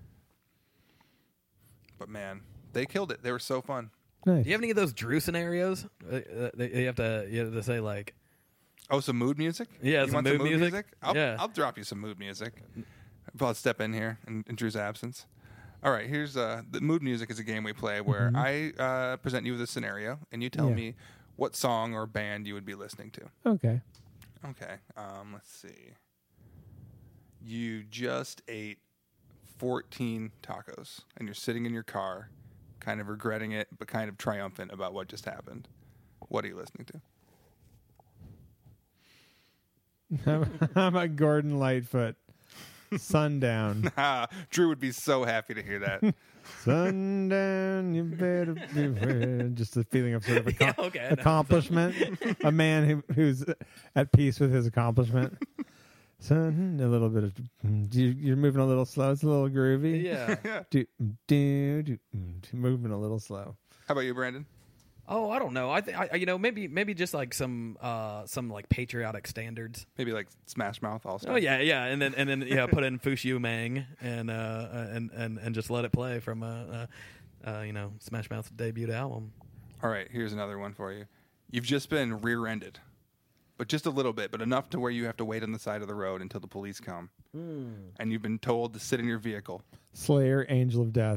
A: But man, they killed it. They were so fun.
C: Nice.
B: Do you have any of those Drew scenarios? You have to say like,
A: Oh, some mood music?
B: Yeah,
A: you
B: some
A: want
B: mood
A: some mood
B: music?
A: music? I'll,
B: Yeah.
A: I'll drop you some mood music. I'll step in here in Drew's absence. All right, here's the mood music is a game we play where I present you with a scenario, and you tell
C: Yeah.
A: me what song or band you would be listening to.
C: Okay.
A: Okay, let's see. You just ate 14 tacos, and you're sitting in your car, kind of regretting it, but kind of triumphant about what just happened. What are you listening to?
C: How about Gordon Lightfoot? Sundown.
A: Drew would be so happy to hear that.
C: Sundown, you better be just a feeling of sort of
B: Yeah, okay, I know.
C: accomplishment. A man who's at peace with his accomplishment. Son, a little bit of you're moving a little slow. It's a little groovy.
B: yeah.
C: Moving a little slow.
A: How about you, Brandon?
B: Oh, I don't know. I think maybe just like some like patriotic standards.
A: Maybe like Smash Mouth also.
B: Oh yeah, and then yeah, put in Fushyu Mang and just let it play from Smash Mouth's debut album.
A: All right, here's another one for you. You've just been rear-ended, but just a little bit, but enough to where you have to wait on the side of the road until the police come. And you've been told to sit in your vehicle.
C: Slayer, Angel of Death.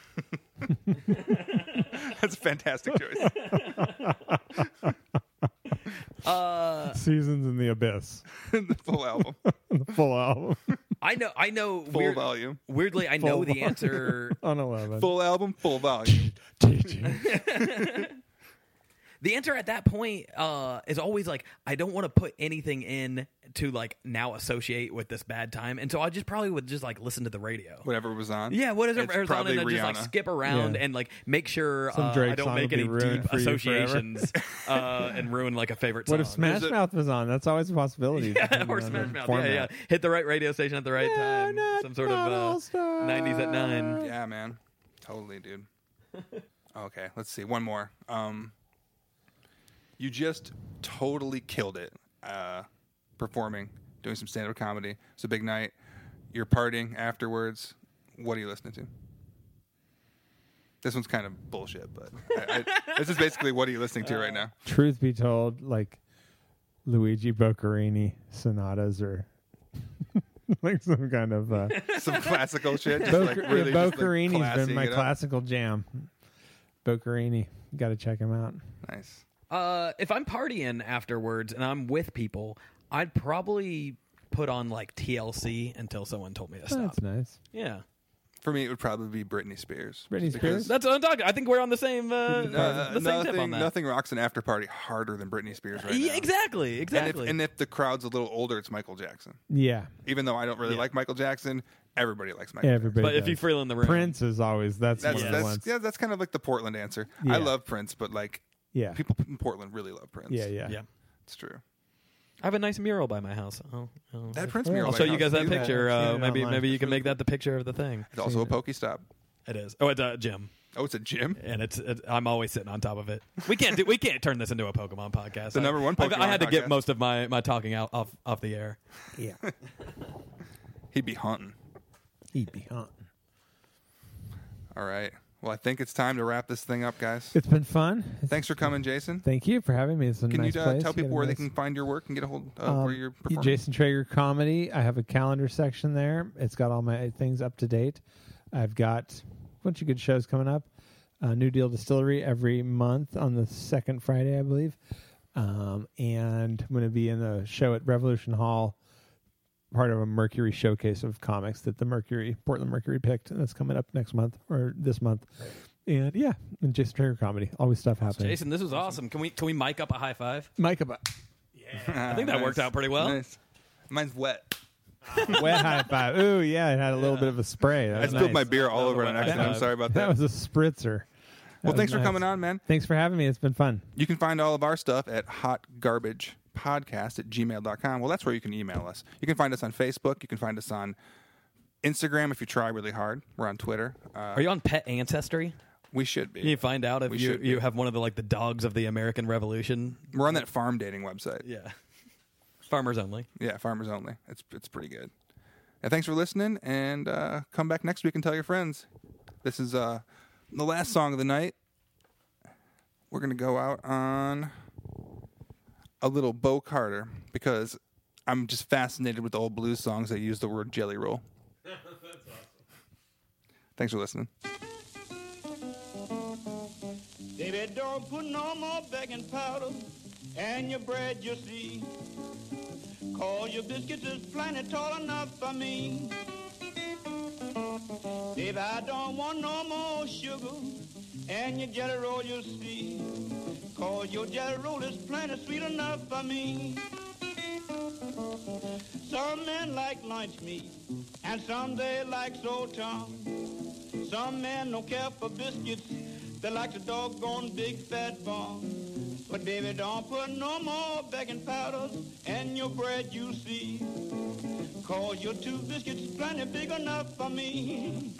A: That's a fantastic choice.
C: Seasons in the Abyss.
A: The full album.
C: The full album.
B: I know.
A: Full volume.
B: Weirdly, I know
C: Full
B: the answer.
C: On 11.
A: Full album, full volume.
B: The answer at that point is always like, I don't want to put anything in to like now associate with this bad time, and so I just probably would just like listen to the radio.
A: Whatever was on.
B: Yeah, whatever
A: It's
B: was on,
A: probably
B: and then just like
A: Rihanna.
B: skip around
C: Yeah.
B: and like make sure
C: Some Drake
B: I don't
C: song
B: make
C: will be
B: any
C: ruined
B: deep
C: for you forever.
B: associations and ruin like a favorite song.
C: What if Smash
A: There's a-
C: Mouth was on? That's always a possibility.
B: Yeah,
C: depending
B: or
C: on
B: Smash
C: the
B: Mouth.
C: format.
B: Yeah. Hit the right radio station at the right time. Some sort of 90s at 9.
A: Yeah, man. Totally, dude. Okay, let's see. One more. You just totally killed it performing, doing some stand-up comedy. It's a big night. You're partying afterwards. What are you listening to? This one's kind of bullshit, but this is basically what are you listening to right now?
C: Truth be told, like Luigi Boccherini sonatas or like some kind of
A: Some classical shit. Just like really just, like,
C: Boccherini's
A: classing
C: been my
A: it up.
C: classical jam. Boccherini. got to check him out.
A: Nice.
B: If I'm partying afterwards and I'm with people, I'd probably put on like TLC until someone told me to stop.
C: That's nice.
B: Yeah.
A: For me, it would probably be Britney Spears.
C: Britney Spears?
B: That's what I'm talking. I think we're on the same the same tip on that.
A: Nothing rocks an after party harder than Britney Spears right
B: Yeah,
A: now.
B: exactly.
A: And if the crowd's a little older, it's Michael Jackson.
C: Yeah.
A: Even though I don't really
B: Yeah.
A: like Michael Jackson, everybody likes Michael
C: Everybody
B: But if
C: does.
B: you feel in the room,
C: Prince is always that's
A: Jackson.
C: one of the ones.
A: That's kind of like the Portland answer.
C: Yeah.
A: I love Prince, but like
C: Yeah.
A: people in Portland really love Prince.
C: Yeah, yeah.
B: yeah,
A: It's true.
B: I have a nice mural by my house.
A: That Prince
C: Oh,
A: mural.
B: I'll
A: by
B: show
A: your
B: you guys
A: house
B: that
A: is beautiful.
B: picture.
C: I've seen it
B: Maybe
C: online.
B: you can make that the picture of the thing.
A: It's also a Pokestop.
B: It is. Oh, it's a gym,
A: Oh, it's a gym?
B: and I'm always sitting on top of it. We can't turn this into a Pokemon podcast.
A: The number one
B: I
A: Pokemon
B: had to get
A: podcast.
B: most of my talking out off the air.
C: Yeah.
A: He'd be hunting.
C: He'd be hunting.
A: All right. Well, I think it's time to wrap this thing up, guys.
C: It's been fun.
A: Thanks for coming, Jason.
C: Thank you for having me. It's a
A: Can
C: nice
A: you
C: place.
A: tell
C: You got
A: people
C: a
A: where they
C: nice-
A: can find your work and get a hold of where you're performing?
C: Jason Traeger Comedy. I have a calendar section there. It's got all my things up to date. I've got a bunch of good shows coming up. New Deal Distillery every month on the second Friday, I believe. And I'm going to be in the show at Revolution Hall, part of a Mercury showcase of comics that the Portland Mercury picked. And that's coming up next month or this month. And yeah, and Jason Traeger Comedy. Always stuff happening.
B: Jason, this was awesome. Can we mic up a high five?
C: Mike, about
B: I think that worked out pretty well.
A: Nice. Mine's wet.
C: wet high five. Ooh, yeah, it had a little bit of a spray. That
A: I
C: was
A: spilled
C: nice.
A: my beer all over it on
B: That was
A: accident. I'm
B: nice.
A: sorry about
C: That
A: that.
C: was a spritzer.
A: Well,
C: That
A: thanks
C: was
A: for
C: nice.
A: coming on, man.
C: Thanks for having me. It's been fun.
A: You can find all of our stuff at hotgarbagepodcast@gmail.com. Well, that's where you can email us. You can find us on Facebook. You can find us on Instagram if you try really hard. We're on Twitter.
B: Are you on Pet Ancestry?
A: We should
B: Can you
A: be.
B: find out if
A: We
B: you
A: should be.
B: have one of the dogs of the American Revolution?
A: We're on that farm dating website.
B: Yeah. Farmers only.
A: Yeah, farmers only. It's pretty good. Yeah, thanks for listening, and come back next week and tell your friends. This is the last song of the night. We're going to go out on a little Bo Carter because I'm just fascinated with the old blues songs that use the word jelly roll. That's awesome. Thanks for listening.
E: Baby, don't put no more baking powder and your bread you see. 'Cause your biscuits is plenty tall enough for me. Baby, I don't want no more sugar and your jelly roll you see. 'Cause your jelly roll is plenty sweet enough for me. Some men like lunch meat and some they like Sultan. Some men don't care for biscuits, they like the doggone big fat bun. But baby, don't put no more baking powders in your bread you see. 'Cause your two biscuits plenty big enough for me.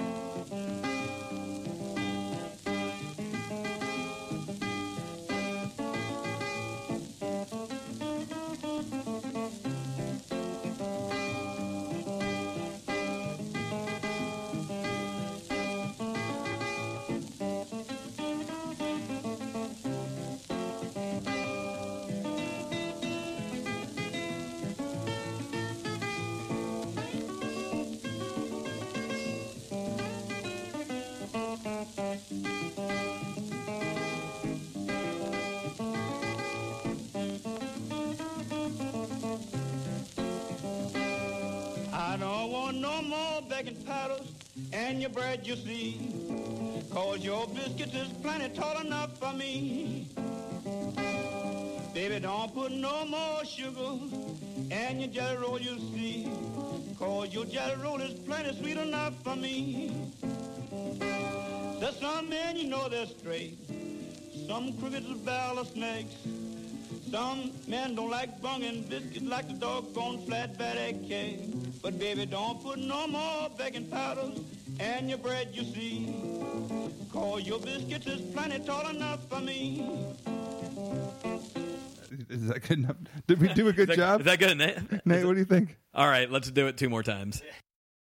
E: I don't want no more baking powders and your bread you see. 'Cause your biscuits is plenty tall enough for me. Baby, don't put no more sugar and your jelly roll you see. 'Cause your jelly roll is plenty sweet enough for me. There's some men you know they're straight. Some crickets is barrel of snakes. Some men don't like bunging biscuits like the doggone flatbed cake. But baby, don't put no more baking powders and your bread you see. 'Cause your biscuits is plenty tall enough for me.
A: Is that good enough? Did we do a good job?
B: Is that good, Nate?
A: Nate, what do you think?
B: All right, let's do it 2 more times.